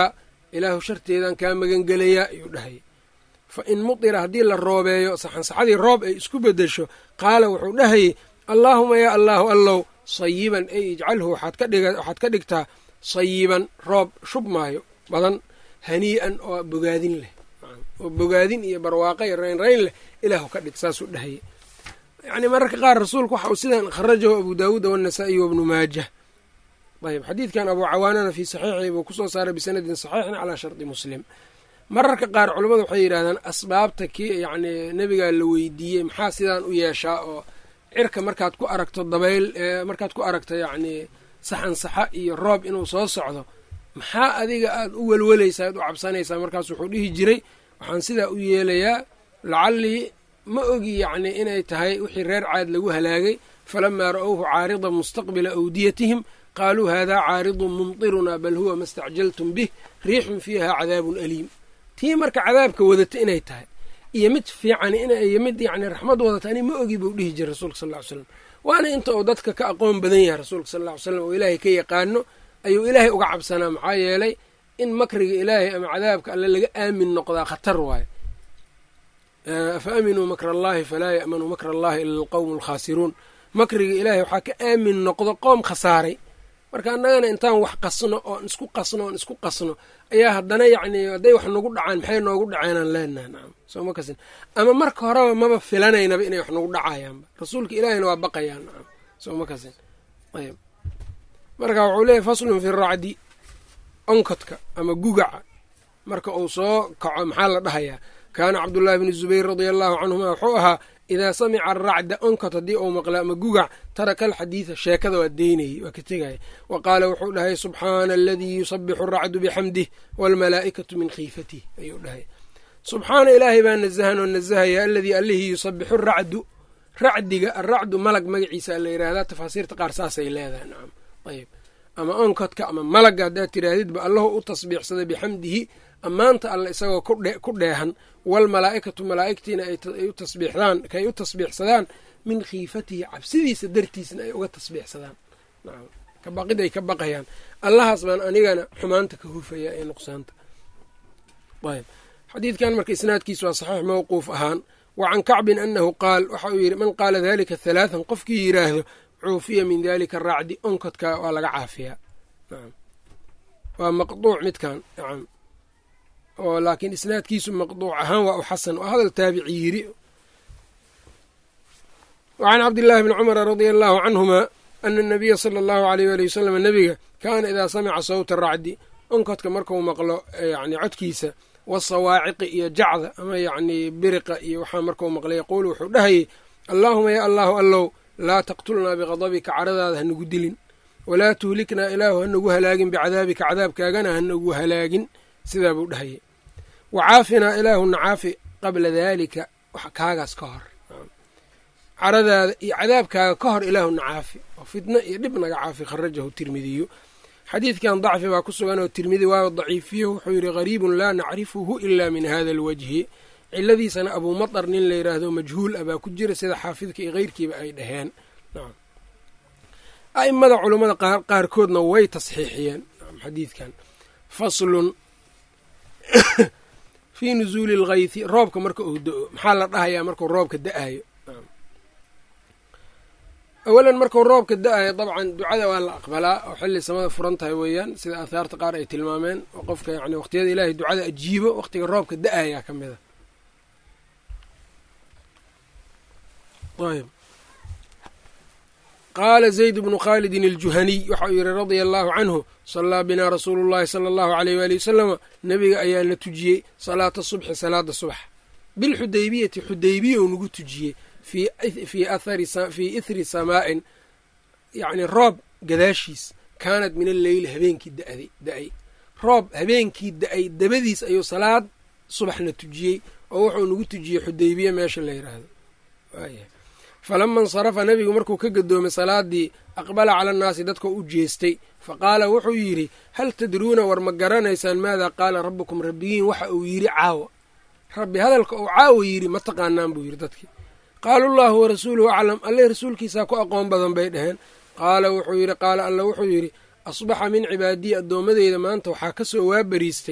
ilaahu sharteedaan kaa magangelayaa ayuu dhahayay fa in mutira haddii la roobeeyo saxansaxadii roob ay isku beddesho qaala wuxuu dhahayey allaahuma yaa allaahu allow sayiban ay ijcalhu waxaad ka dhigtaa sayiban roob shub maayo badan hanii'an oo bogaadin leh oo bogaadin iyo barwaaqo iyo raynrayn leh ilaahu ka dhig saasuu dhahayey yacnii mararka qaar rasuulku waxa uu sidan kharajahu abu daawuuda waannasaa'iy wabnu maajah ayb xadiidkan abuu cawaanana fii saxiixii buu kusoo saaray bisanadin saxiixin calaa shardi muslim mararka qaar culammadu waxay yidhahdaan asbaabta kii yacnii nebigaa la weydiiyey maxaa sidaan u yeeshaa oo cirka markaad ku aragto dabayl markaad ku aragto yacnii saxansaxa iyo roob inuu soo socdo maxaa adiga aad u welwelaysaa aad u cabsanaysaa markaas wuxuu dhihi jiray waxaan sidaa u yeelayaa lacallii ma ogi yacnii inay tahay wixii reer caad lagu halaagay falamaa ra'owhu caaridan mustaqbila awdiyatihim qaaluu haadaa caaridun mumtirunaa bal huwa ma stacjaltum bih riixun fiiha cadaabun aliim tii marka cadaabka wadata inay tahay iyo mid fiican iyo mid yacni raxmad wadata ani ma ogi buu dhihi jiray rasuulka sal ll ly slam waana inta uu dadka ka aqoon badan yahay rasuulka sal ll ly slam oo ilaahay ka yaqaano ayuu ilaahay uga cabsanaa maxaa yeelay in makriga ilaahay ama cadaabka alle laga aamin noqdaa khatar waaye afa aaminuu makra allaahi falaa ya'manu makra allahi ila alqowmu alkhaasiruun makriga ilaahay waxaa ka aamin noqdo qoom khasaaray marka annagana intaan wax qasno oon isku qasno oon isku qasno ayaa haddana yacnii hadday wax nagu dhacaan maxay noogu dhaceenaan leenaha nacam soo ma kasin ama marka horeba maba filanaynaba inay wax nagu dhacayaanba rasuulka ilaahayna waa baqayaan nacam soo ma kasin ayb marka wuxuu leeyahy faslun fi racdi onkodka ama gugaca marka uu soo kaco maxaa la dhahayaa kaana cabdullaahi bni zubayr radia allahu canhuma wuxuu ahaa idaa samica aracda onkod haddii uu maqla ama gugac taraka alxadiida sheekada waa deynayey waa ka tegaya wa qaala wuxuu dhahay subxaana aladii yusabixu aracdu bixamdih waalmalaa'ikatu min khiifatih ayuu dhahay subxaana ilaahay baa nasahan oo nasahaya aladii allihii yusabixu racdu racdiga aracdu malag magaciisa la yidhaahdaa tafaasiirta qaar saasay leedahay nacam ayb ama onkodka ama malagga haddaad tidhaahdidba allahu u tasbiixsaday bixamdihi ammaanta alle isagoo ku dheehan walmalaa'ikatu malaa'igtiina ay u tasbiixdaan kay u tasbiixsadaan min khiifatihi cabsidiisa dartiisna ay uga tasbiixsadaan nacam ka baqid ay ka baqayaan allahaas baan anigana xumaanta ka hufaya ee nuqsaanta ayb xadiidkan marka isnaadkiisu waa saxiix mawquuf ahaan wa can kacbin annahu qaal waxa uu yidhi man qaala dalika halaathan qofkii yidhaahdo cuufiya min dalika racdi onkodka waa laga caafiyaa nacam waa maqduuc midkan nacam oo laakiin isnaadkiisu maqduuc ahaan waa u xasan oo hadal taabici yiri wa can cabdillaahi bni cumara radia allahu canhuma ana anabiya sala allahu aleyh ali wasalam nebiga kaana idaa samica sawta racdi onkodka markuu maqlo yani codkiisa wasawaaciqi iyo jacda ama yacnii biriqa iyo waxaa markuu maqlay yaquulu wuxuu dhahayey allaahuma yaa allahu allow laa taqtulnaa biqadabika caradaada hanagu dilin walaa tuhliknaa ilaahu hanagu halaagin bicadaabika cadaabkaagana hanagu halaagin sidaa buu dhahayey wacaafinaa ilaahu nacaafi qabla daalika kaagaas ka hor caradaada iyo cadaabkaaga ka hor ilaahu nacaafi oo fitno iyo dhib naga caafi kharajahu tirmidiyu xadiidkan dacfi baa ku sugan oo tirmidi waa daciifiyo wuxuu yidhi gariibun laa nacrifuhu ilaa min hada alwajhi ciladiisana abuu matar nin la yidhaahdo majhuul ah baa ku jira sida xaafidka iyo keyrkiiba ay dhaheen a'immada culummada qaarkoodna way tasxiixiyeen xadiidkan faslun fii nusuuli alghaythi roobka marka uu da-o maxaa la dhahayaa markuu roobka da-ayo awalan markuu roobka da-ayo dabcan ducada waa la aqbalaa oo xilli samada furan tahay weeyaan sida aahaarta qaar ay tilmaameen oo qofka yani waqtiyada ilaahay ducada ajiibo waqtiga roobka da-ayaa ka mid a ayb qaala zayd bnu khaalidin aljuhaniy waxa uu yihi radia allaahu canhu sallaa binaa rasuulu llahi sala allahu aleyh waali wasalama nebiga ayaa na tujiyey salaata subxi salaada subax bilxudaybiyati xudaybiya uu nagu tujiyey fii ithri samaa'in yacni roob gadaashiis kaanad min alleyli habeenkii da-ay roob habeenkii da-ay dabadiis ayuu salaad subaxna tujiyey oo wuxuu nagu tujiyey xudaybiya meesha la yidhaahdo falama insarafa nebigu markuu ka gadoomay salaadii aqbala cala annaasi dadkoo u jeestay fa qaala wuxuu yidhi hal tadruuna war ma garanaysaan maadaa qaala rabbukum rabbigiin waxa uu yidhi caawa rabbi hadalka uu caawa yidhi ma taqaanaan buu yidhi dadkii qaalu llaahu warasuuluhu aclam alle rasuulkiisaa ku aqoon badan bay dhaheen qaala wuxuu yidhi qaala alla wuxuu yidhi asbaxa min cibaadii addoommadeyda maanta waxaa ka soo waabariistay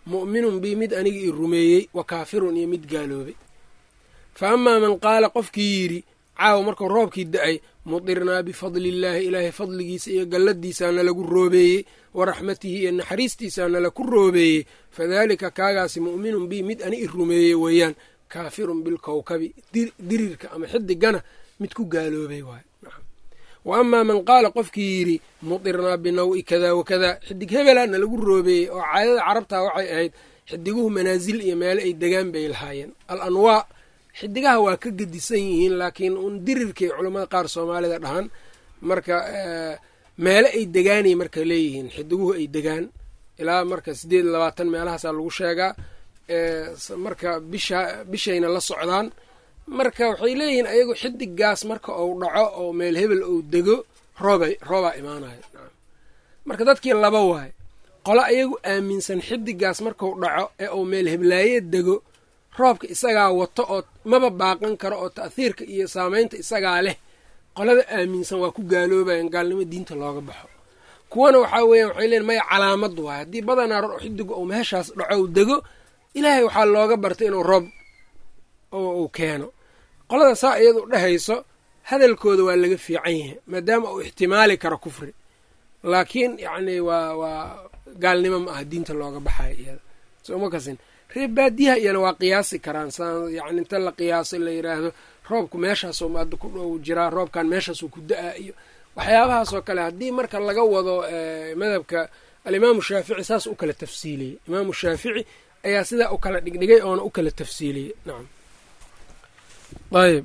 mu'minun bii mid aniga i rumeeyey wa kaafirun iyo mid gaaloobay fa amaa man qaala qofkii yidhi caawa markuu roobkii da-ay mudirnaa bifadliillaahi ilaahay fadligiisa iyo galladiisaana lagu roobeeyey wa raxmatihi iyo naxariistiisaana laku roobeeyey fadaalika kaagaasi mu'minun bii mid ani i rumeeyey weeyaan kaafirun bilkowkabi dirirka ama xidigana mid ku gaaloobay waay wa amaa man qaala qofkii yidhi mudirnaa binaw-i kadaa wakadaa xidig hebelaana lagu roobeeyey oo caadada carabtaa waxay ahayd xidiguhu manaasil iyo meelo ay degaan bay lahaayeen al anwaa xidigaha waa ka gedisan yihiin laakiin un dirirkay culammada qaar soomaalida dhahan marka meelo ay degaanay marka leeyihiin xidiguhu ay degaan ilaa marka siddeed iyo labaatan meelahaasaa lagu sheegaa marka bisha bishayna la socdaan marka waxay leeyihiin ayagu xidigaas marka uu dhaco oo meel hebel uu dego rooba roobaa imaanayo marka dadkii laba waaye qolo ayagu aaminsan xidigaas markuu dhaco ee uu meel heblaaye dego roobka isagaa wato oo maba baaqan karo oo ta'hiirka iyo saamaynta isagaa leh qolada aaminsan waa ku gaaloobayan gaalnimo diinta looga baxo kuwana waxaa weeyaan waxay leeyiin maya calaamad waaye haddii badanaa xidigu uu meeshaas dhaco u dego ilaahay waxaa looga bartay inuu roob uu keeno qolada saa iyadu dhehayso hadalkooda waa laga fiican yahay maadaama uu ixtimaali karo kufri laakiin yacni waa waa gaalnimo ma aha diinta looga baxayo iyada sooma kasin reer baadiyaha iyana waa qiyaasi karaan saan yacni inta la qiyaaso la yidhaahdo roobku meeshaasoo maada ku dhow jiraa roobkan meeshaasoo ku da-a iyo waxyaabahaasoo kale haddii marka laga wado madhabka alimaamu shaafici saas u kala tafsiiliyey imaamu shaafici ayaa sidaa u kala dhigdhigay oona u kala tafsiiliyey nacam ayb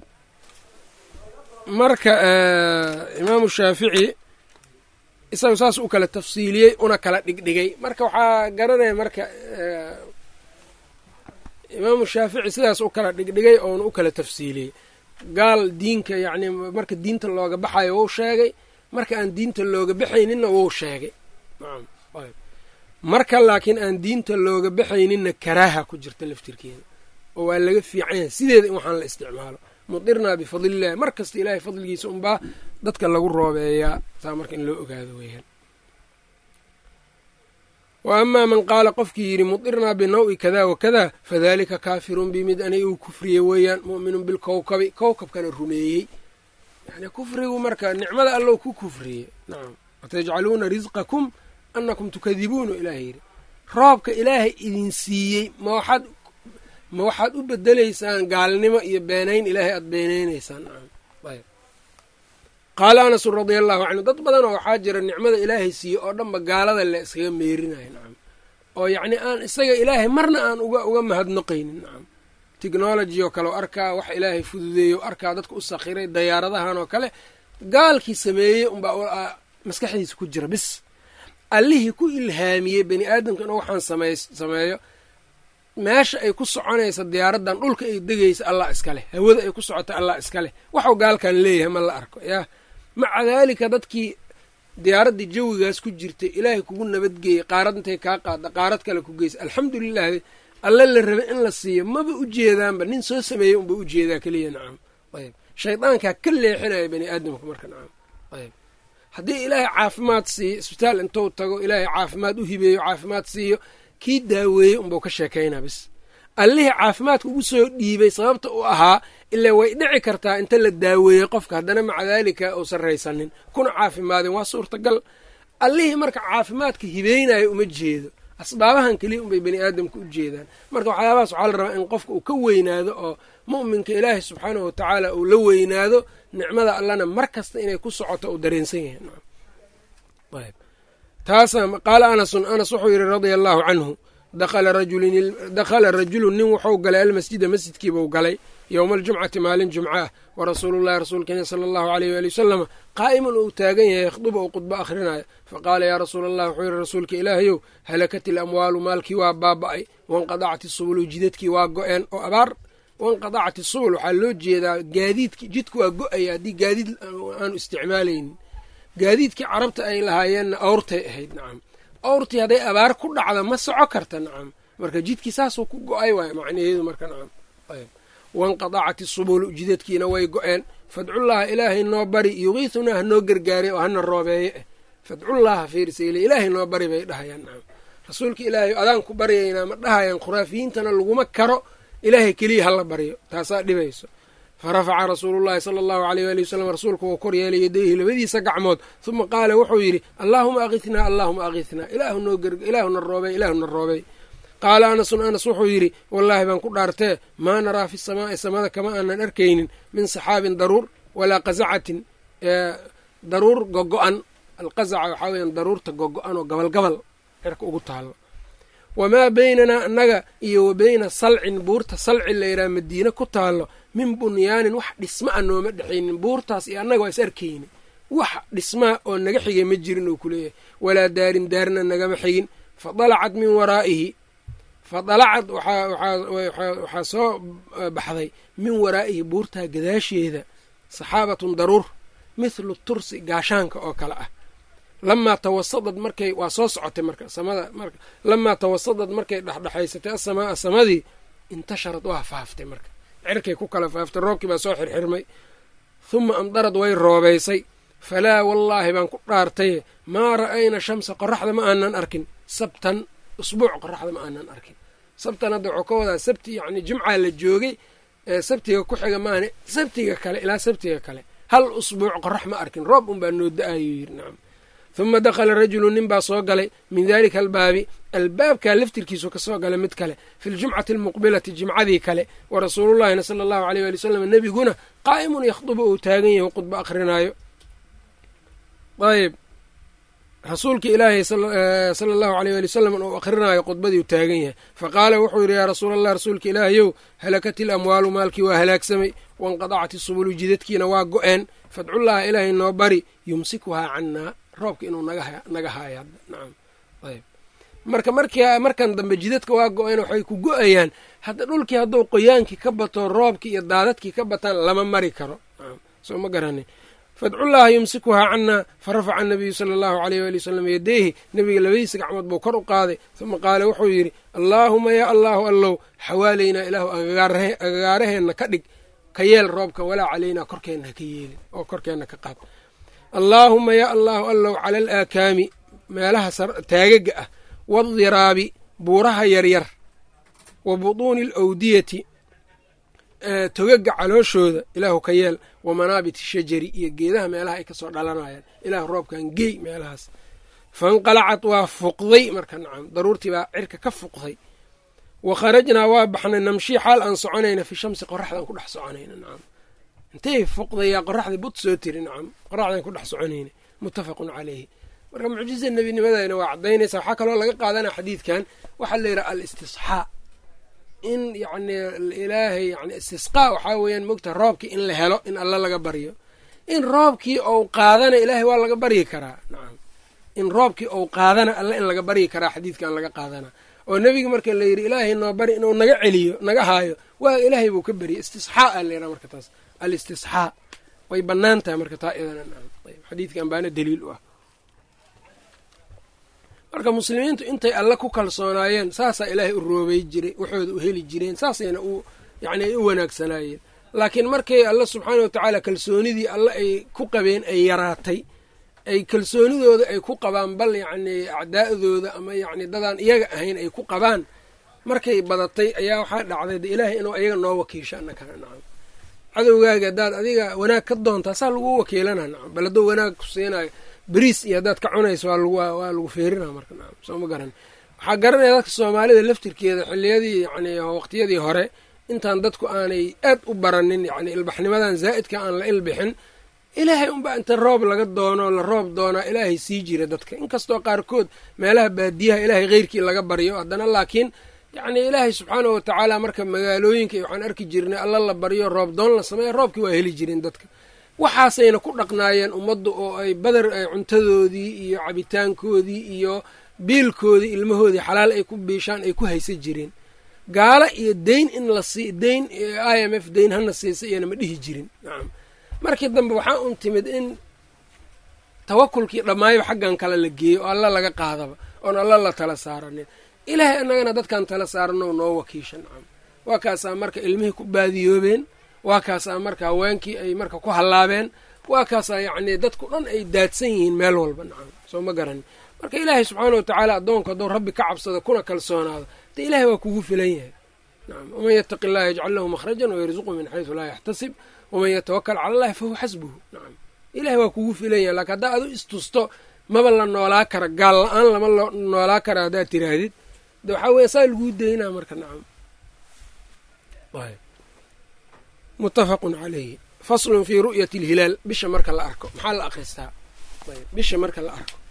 marka imaamu shaafici isaga saas u kala tafsiiliyey una kala dhigdhigay marka waxaa garanaya marka imaamu shaafici sidaas u kala dhigdhigay oona u kala tafsiiliyey gaal diinka yacni marka diinta looga baxayo wou sheegay marka aan diinta looga baxayninna wou sheegay nacam ayb marka laakiin aan diinta looga baxayninna karaaha ku jirta laftirkeeda oo waa laga fiican yahay sideeda in waxaan la isticmaalo mudirnaa bifadlillahi mar kasta ilaahay fadligiisa unbaa dadka lagu roobeeyaa saa marka in loo ogaado weeyaan wa amaa man qaala qofkii yidhi mudirnaa binaw-i kadaa wakadaa fadaalika kaafirun bimid anay uu kufriyey weeyaan mu'minun bilkowkabi kowkabkana rumeeyey yani kufrigu marka nicmada allow ku kufriyey nacam watajcaluuna risqakum annakum tukadibuunu ilaahay yidhi roobka ilaahay idin siiyey ma waxaad ma waxaad u bedelaysaan gaalnimo iyo beenayn ilaahay aada beenaynaysaan nacam ayb qaala anasun radia allahu canhu dad badanoo waxaa jira nicmada ilaahay siiye oo dhanba gaalada le iskaga meerinayo nacam oo yacni aan isaga ilaahay marna aan uga uga mahadnaqaynin nacam technology oo kale o arkaa wax ilaahay fududeeyo o arkaa dadka u sakhiray dayaaradahan oo kale gaalkii sameeyey unbaa maskaxdiisa ku jira bis allihii ku ilhaamiyey bani aadamka inuu waxaan samey sameeyo meesha ay ku soconaysa diyaaraddan dhulka ay degaysa allah iska leh hawada ay ku socota allah iska leh waxuu gaalkan leeyahay ma la arko yaa maca daalika dadkii diyaaraddii jawigaas ku jirtay ilaahay kugu nabadgeeyey qaarad intay kaa qaada qaarad kale ku geysa alxamdulilahi alla la rabay in la siiyo maba u jeedaanba nin soo sameeyey unba u jeedaa keliya nacam ayb shaydaankaa ka leexinaya bani aadamka marka nacam ayb haddii ilaahay caafimaad siiyo isbitaal intuu tago ilaahay caafimaad u hibeeyo caafimaad siiyo kii daaweeyey unbau ka sheekaynaa bis allihii caafimaadka ugu soo dhiibay sababta u ahaa ilaa way dhici kartaa inta la daaweeyey qofka haddana maca daalika uusan raysanin kuna caafimaadin waa suurtagal allihii marka caafimaadka hibeynayo uma jeedo asbaabahan keliya unbay bani aadamka u jeedaan marka waxyaabahaas waxaa la rabaa in qofka uu ka weynaado oo mu'minka ilaahay subxaanahu watacaala uu la weynaado nicmada allana mar kasta inay ku socoto uu dareensan yahay taasa qaala anasun anas wuxuu yidhi radia allaahu canhu dakhala rajulun nin wuxuu galay almasjida masjidkiibuu galay yowma aljumcati maalin jumca ah wa rasuulullahi rasuulkeena sala allahu aleyh waali wasalama qaa'imun uu taagan yahay yakhduba uu khudbo akhrinayo faqaala yaa rasuula allah wuxuu yidhi rasuulka ilaahayow halakat ilamwaalu maalkii waa baaba'ay wanqadacat isubulu jidadkii waa go-een oo abaar wanqadacat isubul waxaa loo jeedaa gaadiidki jidku waa go-aya haddii gaadiid aanu isticmaalaynin gaadiidkii carabta ay lahaayeenna awrtay ahayd nacam awrtii hadday abaar ku dhacda ma soco karta nacam marka jidkii saasuu ku go-ay waay macnaheedu marka nacam wanqadacat isubulu jidadkiina way go-een fadcullaha ilaahay noo bari yugiisunaa ha noo gargaaray oo hana roobeeye eh fadcullaha fiirsayle ilaahay noo bari bay dhahayaan nacam rasuulka ilaahay adaan ku baryaynaa ma dhahayaan khuraafiyiintana laguma karo ilaahay keliya hala baryo taasaa dhibayso farafaca rasuulullahi sala allahu aleyh waali wasalam rasuulku wuu kor yeelay yadayhi labadiisa gacmood uma qaala wuxuu yidhi allaahuma akithnaa allaahuma akithnaa ilaahu noo ilaahuna roobey ilaahuna roobey qaala anasun anas wuxuu yidhi wallaahi baan ku dhaartee maa naraa fi samaa'i samada kama aanan arkaynin min saxaabin daruur walaa qasacatin daruur gogo-an alqasaca waxaa weyaan daruurta gogo-an oo gabalgabal cirka ugu taalo wamaa beynanaa annaga iyo wa beyna salcin buurta salci la yidhaha madiine ku taallo min bunyaanin wax dhisma a nooma dhexaynin buurtaas iyo annaga waa is arkayni wax dhismaa oo naga xigay ma jirin oo kuleeyahay walaa daarin daarna nagama xigin fadalacad min waraa'ihi fadalacad waxaa soo baxday min waraa'ihi buurtaa gadaasheeda saxaabatun daruur mithlu tursi gaashaanka oo kale ah lamaa tawasadad markay waa soo socotay marka samada marka lamaa tawasadad markay dhexdhexaysatay asamaa samadii intasharad waa faaftay marka cirkay ku kala faaftay roobkii baa soo xirxirmay huma amdarad way roobaysay falaa wallaahi baan ku dhaartaye maa ra'ayna shamsa qoraxda ma aanan arkin sabtan usbuuc qoraxda ma aanan arkin sabtan hadda wuxuu ka wadaa sabti yacni jimcaa la joogay sabtiga ku xiga maane sabtiga kale ilaa sabtiga kale hal usbuuc qorax ma arkin roob un baa noo da-ayuu yidhi nacam huma dakhala rajulu nin baa soo galay min dalika albaabi albaabkaa laftirkiisu ka soo galay mid kale fi ljumcati almuqbilati jimcadii kale wa rasuulullahina sala allahu aleyh waali wasalam nebiguna qaa'imun yakhdubu uu taagan yahay khudba akrinaayo ayb rasuulka ilaahay sala allahu aleyh waali wasalam uu akrinaayo khudbadii u taagan yahay faqaala wuxuu yidhi yaa rasuula allah rasuulka ilaahayow halakat ilamwaalu maalkii waa halaagsamay wainqadacat isubulu jidadkiina waa go-een fadcullaha ilaahay noo bari yumsikuhaa cannaa roobka inuu naga haayo hadda nacam ayb marka marka markan dambe jidadka waa go-een waxay ku go-ayaan hadda dhulkii hadduu qoyaankii ka bato roobkii iyo daadadkii ka bataan lama mari karo nacam soo ma garanin fadcullaha yumsikuhaa cannaa farafaca anabiyu sala allahu aleyh waali wasalam yadayhi nebiga labadiisa gacmood buu kor u qaaday uma qaala wuxuu yidhi allaahuma yaa allaahu allow xawaalaynaa ilaahu agagaaraheenna ka dhig ka yeel roobkan walaa calaynaa korkeenna ha ka yeelin oo korkeenna ka qaad allaahuma yaa allaahu allow cala alaakaami meelaha taagaga ah waadiraabi buuraha yaryar wa butuuni alawdiyati togaga calooshooda ilaahu ka yeel wa manaabiti shajari iyo geedaha meelaha ay ka soo dhalanayaan ilaahu roobkan geey meelahaas fainqalacad waa fuqday marka nacam daruurtii baa cirka ka fuqday wa kharajnaa waa baxnay namshii xaal aan soconayna fi shamsi qoraxdaan ku dhex soconayna nacam intay fuqdayaa qoraxda bud soo tiri nacam qoraxdaan ku dhex soconayna muttafaqun caleyhi marka mucjiza nebinimadayna waa caddaynaysa waxaa kaloo laga qaadanaya xadiidkan waxaa la yidhaha al-istisxaa in yacni ilaahay yani istisqaa waxaa weeyaan mogta roobkii in la helo in alla laga baryo in roobkii ou qaadana ilaahay waa laga baryi karaa nacam in roobkii ou qaadana alla in laga baryi karaa xadiidkan laga qaadana oo nebiga marka la yidhi ilaahay noo bari inuu naga celiyo naga haayo waa ilaahay buu ka baryay istisxaa a la yidhaha marka taas al-istisxaa way bannaan tahay marka taa iyadana nacam xadiidkan baana daliil u ah marka muslimiintu intay alle ku kalsoonaayeen saasaa ilaahay u roobay jiray waxooda u heli jireen saasayna u yacni ay u wanaagsanaayeen laakiin markay alle subxaana watacaala kalsoonidii alle ay ku qabeen ay yaraatay ay kalsoonidooda ay ku qabaan bal yacnii acdaa'dooda ama yacni dadaan iyaga ahayn ay ku qabaan markay badatay ayaa waxaa dhacday de ilaahay inuu iyaga noo wakiisho annakana nacam cadowgaaga haddaad adiga wanaag ka doontaa saa lagu wakiilana nacam bal hadduu wanaag ku siinayo beriis iyo haddaad ka cunayso waa lagu feerinaa marka nacam soo ma garan waxaa garanaya dadka soomaalida laftirkeeda xilliyadii yacni waqtiyadii hore intaan dadku aanay aad u baranin yacni ilbaxnimadan zaa'idka aan la ilbixin ilaahay unbaa inta roob laga doono la roob doonaa ilaahay sii jira dadka inkastoo qaarkood meelaha baadiyaha ilaahay keyrkii laga baryo haddana laakiin yacni ilaahay subxaanahu watacaala marka magaalooyinka waxaan arki jirnay alla la baryo roob doon la sameeya roobkii waa heli jireen dadka waxaasayna ku dhaqnaayeen ummaddu oo ay badar ay cuntadoodii iyo cabitaankoodii iyo biilkoodii ilmahoodii xalaal ay ku biishaan ay ku haysan jireen gaalo iyo deyn in la sii deyn i m f deyn hana siisa iyana ma dhihi jirin nacam markii dambe waxaa un timid in tawakulkii dhammaayba xaggan kale la geeyo oo alla laga qaadaba oon alla la tala saaranin ilaahay annagana dadkaan tala saarano noo wakiisha nacam waa kaasaa marka ilmihii ku baadiyoobeen waa kaasaa marka haweenkii ay marka ku hallaabeen waa kaasaa yacnii dadku dhan ay daadsan yihiin meel walba nacam soo ma garanin marka ilaahay subxaana wa tacaala addoonku hadduu rabbi ka cabsado kuna kalsoonaado dee ilaahay waa kugu filan yahay nacam waman yattaqi illaha yajcal lahu makhrajan wayarzuqu min xaysu laa yaxtasib waman yatawakal cala allahi fahuwa xasbuhu nacam ilahay waa kugu filan yahay lakin haddaa adu istusto maba la noolaa kara gaal la-aan lama lo noolaa kara haddaad tiraahdid de waxaa weya saa laguu daynaa marka nacam muttafaqun calayhi faslun fii ru'yati alhilaal bisha marka la arko maxaa la akristaa bisha marka la arko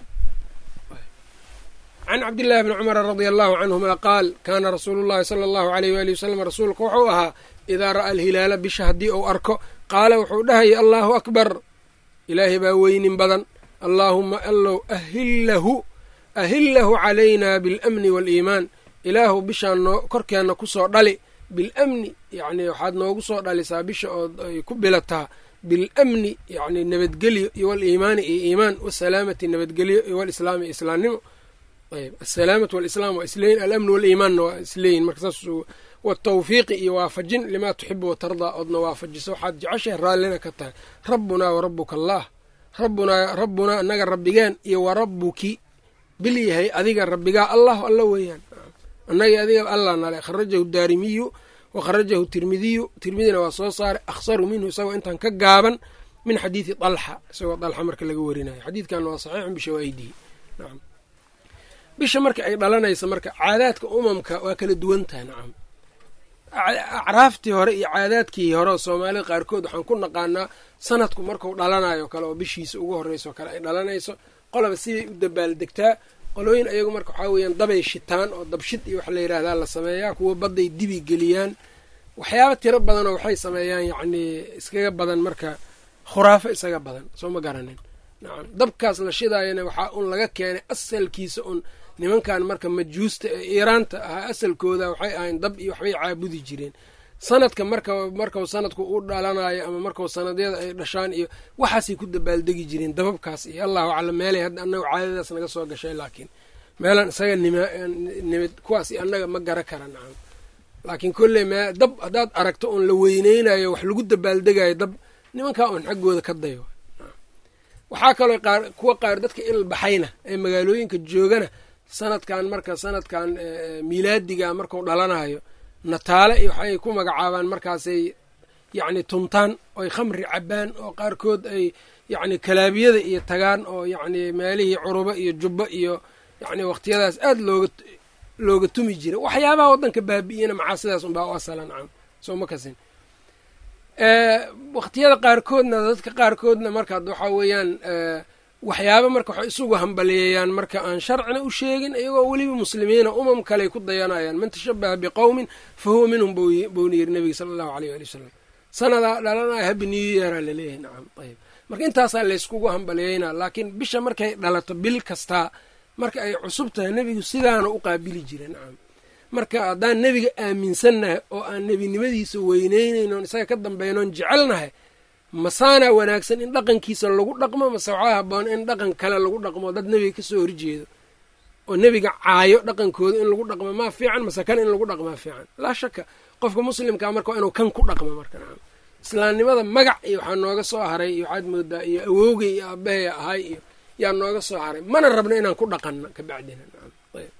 can cabdillahi bni cumara radia allahu canhuma qaal kaana rasuulu llahi sala allahu alayh waali wasalam rasuulku wuxuu ahaa idaa ra'a alhilaala bisha haddii uu arko qaala wuxuu dhahayay allahu akbar ilaahay baa weynin badan allaahuma allow ahillahu ahillahu calaynaa biاlamni waaliimaan ilaahu bishaan noo korkeenna kusoo dhali bilamni yacni waxaad noogu soo dhalisaa bisha oo ay ku bilataa bilamni yacni nabadgelyo iyo waliimaani iyo iimaan wasalaamati nabadgelyo iyo walislaami iyo islaamnimo ayb asalaamatu walislaam waa isleeyin alamnu waliimaanna waa isleeyin marka saas watawfiiqi iyo waafajin limaa tuxibu watardaa oodna waafajiso waxaad jeceshahay raallina ka tahay rabbunaa warabuka allah rabbunaa rabbunaa annaga rabbigeen iyo warabbuki bil yahay adiga rabbigaa allahu alla weeyaan annaga adiga allah nale kharajahu daarimiyu wa kharajahu tirmidiyu tirmidina waa soo saaray akhsaru minhu isagoo intaan ka gaaban min xadiidi dalxa isagoo dalxa marka laga warinayo xadiidkanna waa saxiixun bishawaa'idihi nacam bisha marka ay dhalanaysa marka caadaadka umamka waa kala duwan tahay nacam acraaftii hore iyo caadaadkii hore oo soomaalida qaarkood waxaan ku naqaanaa sanadku marku dhalanayo kale oo bishiisa ugu horreyso kale ay dhalanayso qolaba siday u dabaaldegtaa qolooyin ayagu marka waxaa weeyaan dabay shitaan oo dabshid iyo wax la yidhaahdaa la sameeyaa kuwa badday dibi geliyaan waxyaaba tiro badanoo waxay sameeyaan yacnii iskaga badan marka khuraafo isaga badan soo ma garanin nacam dabkaas la shidaayana waxaa un laga keenay asalkiisa un nimankan marka majuusta ee iiraanta ahaa asalkooda waxay ahayn dab iyo waxbay caabudi jireen sanadka marka markau sanadku u dhalanayo ama markau sanadyada ay dhashaan iyo waxaasay ku dabaaldegi jireen dababkaas iyo allahu aclam meelay hadda annaga caadadaas naga soo gashay laakiin meelaan isaga nimid kuwaas iyo annaga ma gara kara nacam laakiin kolley mee dab haddaad aragto un la weyneynayo wax lagu dabaaldegayo dab nimankaa un xaggooda ka dayo waxaa kaloo qaar kuwa qaar dadka ilbaxayna ee magaalooyinka joogana sanadkan marka sanadkan miilaadiga markuu dhalanayo nataale iyo waxay ku magacaabaan markaasay yacni tuntaan oy khamri cabbaan oo qaarkood ay yacni kalaabiyada iyo tagaan oo yacni meelihii curubo iyo jubbo iyo yacni waqtiyadaas aada looga looga tumi jira waxyaabaha waddanka baabi'iyana macaasidaas unbaa u asala nacam soo ma kasin waqtiyada qaarkoodna dadka qaarkoodna markaad waxaa weeyaan waxyaaba marka waxay isugu hambaliyeeyaan marka aan sharcina u sheegin iyagoo weliba muslimiina umam kaley ku dayanayaan man tashabaha biqowmin fa huwa minhum bouna yiri nebiga sala allahu aleyh ali wasalam sanadaa dhalanaya habi new yearaa laleeyahay nacam ayb marka intaasaa layskugu hambaliyeynaa laakiin bisha markay dhalato bil kastaa marka ay cusub tahay nebigu sidaana u qaabili jira nacam marka haddaan nebiga aaminsannahay oo aan nebinimadiisa weyneynayno on isaga ka dambaynoon jecelnahay masaanaa wanaagsan in dhaqankiisa lagu dhaqmo mase waxaa haboon in dhaqan kale lagu dhaqmo dad nebiga ka soo horjeedo oo nebiga caayo dhaqankooda in lagu dhaqmo maa fiican mase kan in lagu dhaqmaa fiican laa shaka qofka muslimkaa marka waa inuu kan ku dhaqmo marka nacam islaamnimada magac iyo waxaa nooga soo haray iyo waxaad moodaa iyo awowgay iyo aabahaya ahay iyo yaa nooga soo haray mana rabno inaan ku dhaqanno kabacdina nacam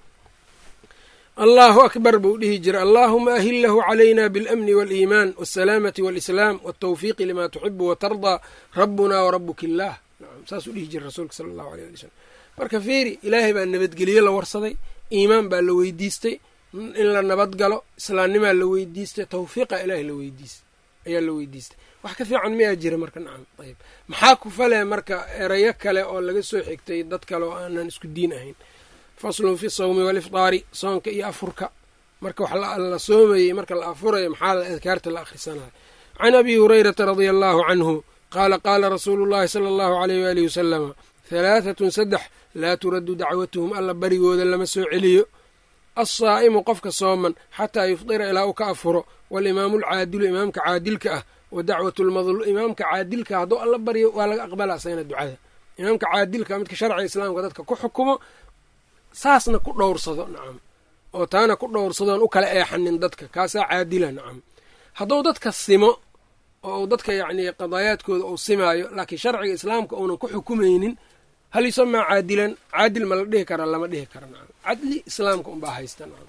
allahu akbar buu dhihi jiray allaahuma ahillahu calayna biاlamni waaliimaan waasalaamati waalislaam waltawfiiqi lima tuxibu watardaa rabbunaa warabuka illaah nacam saasuu dhihi jiray rasuulka sala allahu aleyh ali wasalam marka fiiri ilaahay baa nabadgelyo la warsaday iimaan baa la weydiistay in la nabad galo islaamnimaa la weydiistay tawfiiqa ilaahay la weydiistay ayaa la weydiistay wax ka fiican miyaa jira marka nacam ayb maxaa ku fale marka erayo kale oo laga soo xigtay dad kale oo aanan isku diin ahayn faslun fi sawmi walifdaari soonka iyo afurka marka wax la soomayey marka la afurayo maxaa adkaarta la akhrisanayo can abi hurayrata radia allahu canhu qaala qaala rasuulu llahi sala allahu aleyh waalihi wasalama halaahatun saddex laa turaddu dacwatuhum alla barigooda lama soo celiyo alsaa'imu qofka sooman xataa yufdira ilaa uu ka afuro walimaamu alcaadilu imaamka caadilka ah wa dacwatu lmadluum imaamka caadilka hadduu alla baryo waa laga aqbala asagana ducada imaamka caadilka midka sharciga islaamka dadka ku xukumo saasna ku dhowrsado nacam oo taana ku dhowrsadoon u kala eexanin dadka kaasaa caadila nacam hadduu dadka simo oo dadka yacnii qadaayaadkooda uu simaayo laakiin sharciga islaamka uunan ku xukumaynin hal yusamaa caadilan caadil ma la dhihi kara lama dhihi kara nacam cadli islaamka unbaa haysta nacam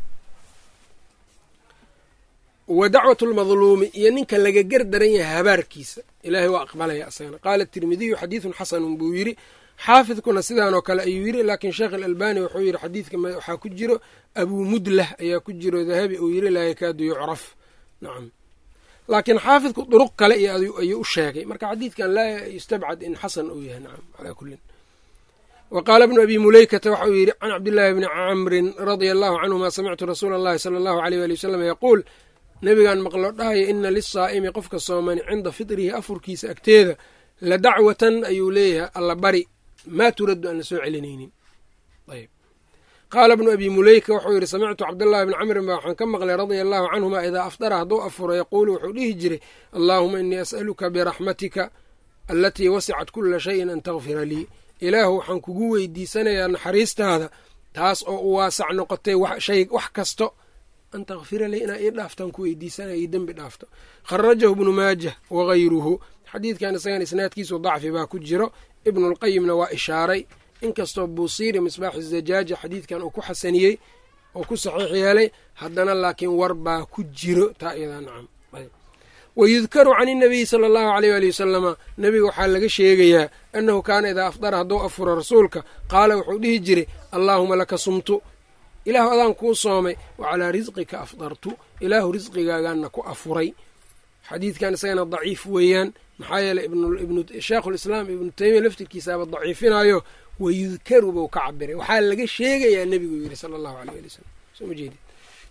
wa dacwatu lmadluumi iyo ninka laga gardaran yahay habaarkiisa ilaahay waa aqbalaya asagana qaala tirmidiyu xadiidun xasanun buu yidhi xaafidkuna sidaanoo kale ayuu yidhi laakiin sheekh alalbani wuxuu yidhi xadiidka waxaa ku jiro abuu mudlah ayaa ku jiro dahabi uu yidhi laa yakaadu yucraf nacam laakiin xaafidku duruq kale ayuu u sheegay marka xadiidkan laa yustabcad in xasan uu yahay nacam calaa kullin wa qaala bnu abi mulaykata waxa uu yidhi can cabdillaahi bni camrin radia allahu canhuma samictu rasuula allahi sala allahu aleyh ali wasalam yaquul nebigan maqlo dhahaya ina lisaa'imi qofka soomani cinda fitrihi afurkiisa agteeda la dacwatan ayuu leeyahay alla bari maa turaddu aan la soo celinaynin ayb qaala bnu abi muleyka wuxuu yidhi samictu cabdاllahi bni camrin baa waxaan ka maqlay radia allahu canhuma idaa aftara hadduu afuro yaquulu wuxuu dhihi jiray allaahuma inii as'aluka biraxmatika alatii wasicat kula shayin an takfira lii ilaahu waxaan kugu weydiisanayaa naxariistaada taas oo u waasac noqotay shay wax kasto an takfira lii inaa ii dhaaftaan ku weydiisanaya io dembi dhaafto kharajahu ibnu maajah wagayruhu xadiidkan isagan isnaadkiisu dacfi baa ku jiro ibnulqayimna waa ishaaray inkastoo buusiiri misbaaxu zajaaja xadiidkan uu ku xasaniyey oo ku saxiix yeelay haddana laakiin war baa ku jiro taa iyadaa nacam wayudkaru can inabiyi sala allahu aleyh ali wasalama nebiga waxaa laga sheegayaa annahu kaana idaa afdara hadduu afuro rasuulka qaala wuxuu dhihi jiray allaahuma laka sumtu ilaahu adaan kuu soomay wa calaa risqika afdartu ilaahu risqigaagaana ku afuray xadiidkan isagana daciif weeyaan maxaa yeeley sheekhulislaam ibnu taymiya laftirkiisaaba daciifinayo wayudkaru buu ka cabiray waxaa laga sheegayaa nebigu yidhi sala allahu aleyh ali wasalam soo ma jeedid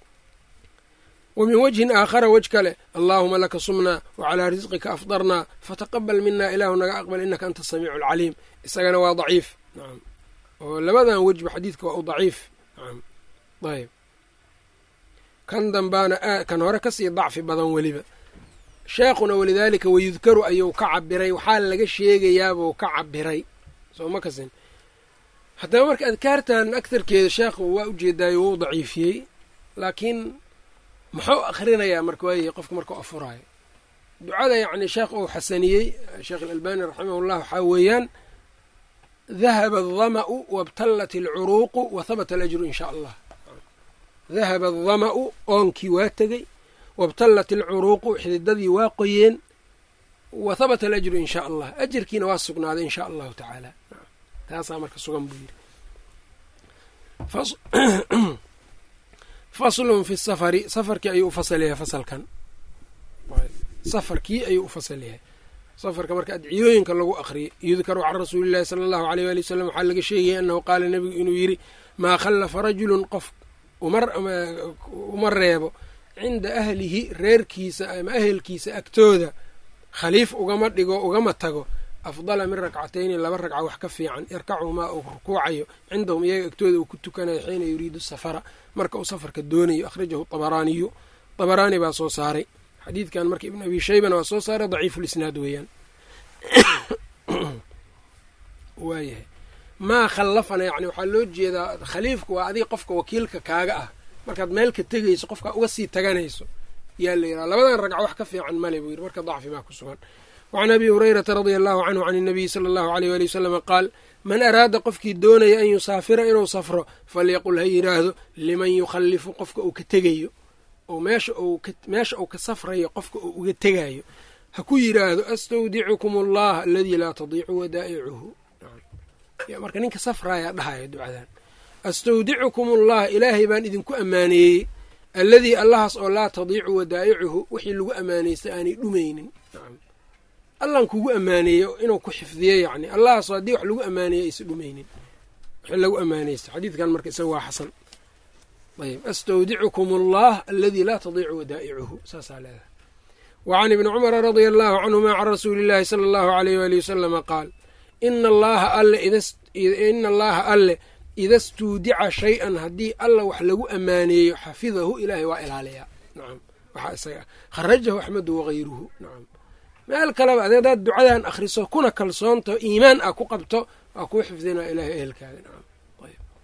wa min wajhin aakhara wej kale allaahuma laka sumnaa wa calaa risqika afdarnaa fataqabal minaa ilaahu naga aqbal innaka anta asamiicu alcaliim isagana waa daciif nacam oo labadan wejba xadiidka waa u daciif nacam ayb kan dambaana kan hore kasii dacfi badan weliba sheekhuna walidaalika wayudkaru ayuu ka cabiray waxaa laga sheegayaabuu ka cabiray soo ma kasin haddaba marka adkaartan agtarkeeda sheekhu waa ujeedaayo wuu daciifiyey laakiin muxuu akhrinayaa marka waayahay qofka markau afuraayo ducada yacni sheekh uu xasaniyey sheekh alalbani raximahullah waxaa weeyaan dahaba adama'u wabtallat alcuruuqu wa habata alajru in shaa allah dahaba adama'u oonkii waa tegey wabtallat alcuruuqu xididadii waa qoyeen wa habata alajru in shaa allah ajarkiina waa sugnaaday in shaa allahu tacaala taasaa marka sugan buu yidhi faslun fi safari safarkii ayuu u fasal yahay fasalkan safarkii ayuu u fasal yahay safarka marka adciyooyinka lagu aqriyay yudkaru can rasuuli llahi sala allahu aleyh waali wasalam waxaa laga sheegaya annahu qaala nebigu inuu yidhi maa khallafa rajulun qof uma reebo cinda ahlihi reerkiisa ama ahelkiisa agtooda khaliif ugama dhigo ugama tago afdala min rakcatayni laba ragca wax ka fiican yarkacuhumaa uu rukuucayo cindahum iyaga agtooda uu ku tukanayo xiina yuriidu safara marka uu safarka doonayo akhrajahu abaraaniyu abaraani baa soo saaray xadiidkan marka ibn abi shaybana waa soo saaray daciifulisnaad weeyaan waayahay maa khallafana yani waxaa loo jeedaa khaliifku waa adiga qofka wakiilka kaaga ah markaad meel ka tegayso qofkaa uga sii taganayso yaa la yidhaha labadan ragco wax ka fiican male buu yidhi marka dacfi baa ku sugan wacan abi hurayrata radia allahu canhu can inabiyi sala allahu aleyh waali wasalama qaal man araada qofkii doonaya an yusaafira inuu safro falyaqul ha yidhaahdo liman yukhallifu qofka uu ka tegayo oo meesha meesha uu ka safrayo qofka uu uga tegayo ha ku yidhaahdo astawdicukum allah aladii laa tadiicu wadaa'icuhu marka ninka safraayaa dhahaya ducadan astawdicukum allah ilaahay baan idinku ammaaneeyey alladii allahaas oo laa tadiicu wadaa'icuhu wixii lagu ammaanaystay aanay dhumaynin allan kugu ammaaneeyo inuu ku xifdiyo yacni allahaasoo haddii wax lagu ammaaneeyo aysa dhumaynin wixii lagu ammaanaysta xadiidkan marka isaga waa xasan ayb astawdicukum allah aladii laa tadiicu wadaa'icuhu saasaa leedahay wa can ibni cumara radia allahu canhuma can rasuuli illaahi sala allahu aleyh waali wasalama qaal ina allaha alle ina allaha alle ida stuudica shay-an haddii alla wax lagu ammaaneeyo xafidahu ilaahay waa ilaaliyaa nacam waxaa isaga kharajahu axmedu wagayruhu nacam meel kaleba ade hadaad ducadan akhriso kuna kalsoonto iimaan ah ku qabto waa kuu xifdinaa ilaahay ehelkaada nacam ayb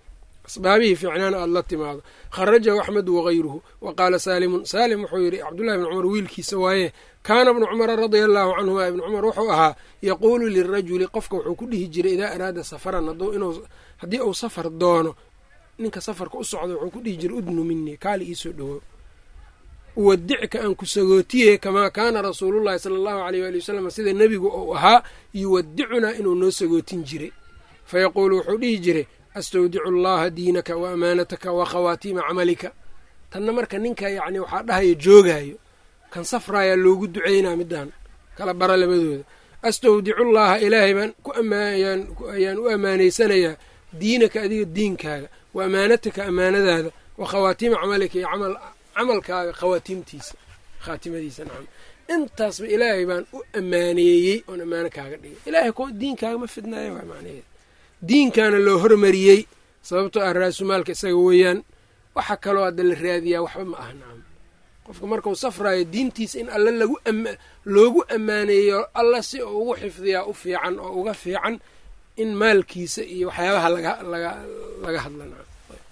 asbaabihii fiicnaana aada la timaado. kharajahu axmedu wagayruhu wa qaala saalimun saalim wuxuu yidhi cabdullahi ibni cumar wiilkiisa waaye kaana ibnu cumara radia allaahu canhuma ibnu cumar wuxuu ahaa yaquulu lirajuli qofka wuxuu ku dhihi jiray idaa araada safaran haddii uu safar doono ninka safarka u socda wuxuu ku dhihi jiray udnu minii kaali iisoo dhowo uwadicka aan ku sagootiye kamaa kaana rasuulullahi sala allahu aleyh waali wasalam sida nebigu uu ahaa yuwadicunaa inuu noo sagootin jiray fayaquulu wuxuu dhihi jiray astawdicu allaha diinaka wa amaanataka wa khawaatiima camalika. tanna marka ninka yacni waxaa dhahaya joogaayo kan safraayaa loogu duceynaa midaan kala bara labadooda. astawdicullaha ilaahay baan ku ayaan u ammaanaysanayaa diinaka adiga diinkaaga wa amaanataka amaanadaada wa khawaatiima camalika iyo camal camalkaaga khawaatiimtiisa khaatimadiisa nacam intaasba ilaahay baan u ammaaneeyey oon ammaano kaaga dhigay. ilaahay ko diinkaaga ma fidnaayo waa macnaheeda diinkaana loo hormariyey sababtoo ah raasumaalka isaga weeyaan. waxa kaloo hadda la raadiyaa waxba ma aha nacam. qofka markau safraayo diintiisa in alle lagu loogu ammaaneeyo alla si uu ugu xifdiyaa u fiican oo uga fiican in maalkiisa iyo waxyaabaha laga laga laga hadla nacam.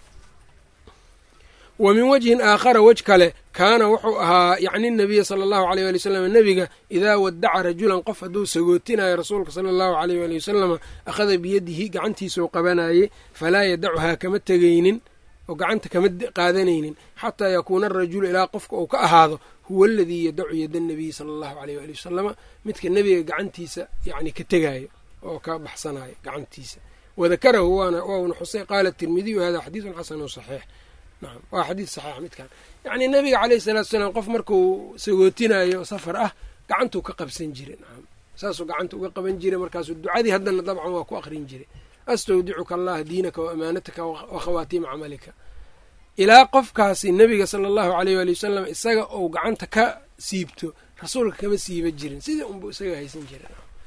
wa min wajhin aakhara wej kale kaana wuxuu ahaa yacni nabiya sala allahu aleyh waali wasalam nebiga idaa wadaca rajulan qof hadduu sagootinayo rasuulka sala allahu aleyh waali wasalama akhada biyadihi gacantiisau qabanayey falaa yadacuhaa kama tegaynin oo gacanta kama qaadanaynin xataa yakuuna arajulu ilaa qofka uu ka ahaado huwa aladii yadacu yada nabiyi sala allahu aleyh waali wasalama midka nebiga gacantiisa yacni ka tegaayo oo ka baxsanayo gacantiisa. wadakarahu waana wauna xusay qaala tirmidiyu hada xadiidun xasanu saxiix. nacam waa xadiid saxiix midkan yacni nebiga caleyhi salaatu wasalaam qof markuu sagootinayo safar ah gacantuu ka qabsan jiray nacam saasuu gacanta uga qaban jiray markaasuu ducadii haddana dabcan waa ku aqrin jiray astawdicuka allah diinaka wa amaanataka wa khawaatiima camalika ilaa qofkaasi nebiga sala allahu aleyh waali wasalam isaga uu gacanta ka siibto rasuulka kama siiba jirin sidii unbuu isaga haysan jiray.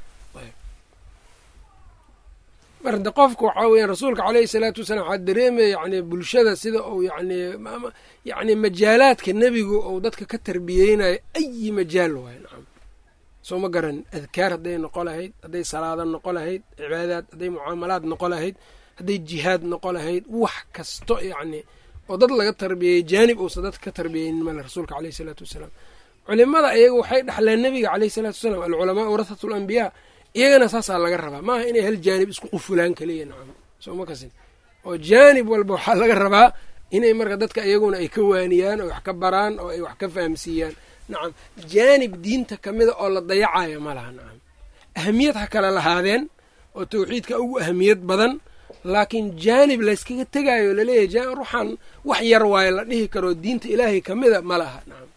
marda qofka waxaa weeyaan rasuulka caleyhi salaatu wasalaam waxaa dareemaya yani bulshada sida uu yani yani majaalaadka nebigu uu dadka ka tarbiyeynayo ayi majaal waayo nacam. soo ma garan adkaar hadday noqo lahayd hadday salaado noqo lahayd cibaadaad hadday mucaamalaad noqo lahayd hadday jihaad noqo lahayd wax kasto yacni oo dad laga tarbiyeyey jaanib uusa dadka ka tarbiyeynin male rasuulka caleyhi salaatu wasalaam. culimada iyaga waxay dhexleen nebiga caleyhi salaatu wasalaam alculamaa warathatu alambiyaa iyagana saasaa laga rabaa maaha inay hal jaanib isku qufulaan kaliya nacam soo ma kasin oo jaanib walba waxaa laga rabaa inay marka dadka iyaguna ay ka waaniyaan oo wax ka baraan oo ay wax ka fahamsiiyaan nacam. jaanib diinta kamida oo la dayacayo ma laha nacam. ahamiyad ha kala lahaadeen oo tawxiidka ugu ahamiyad badan laakiin jaanib layskaga tegaayo laleeyahay ruuxan wax yar waayo la dhihi karo diinta ilaahay kamida ma laha nacam.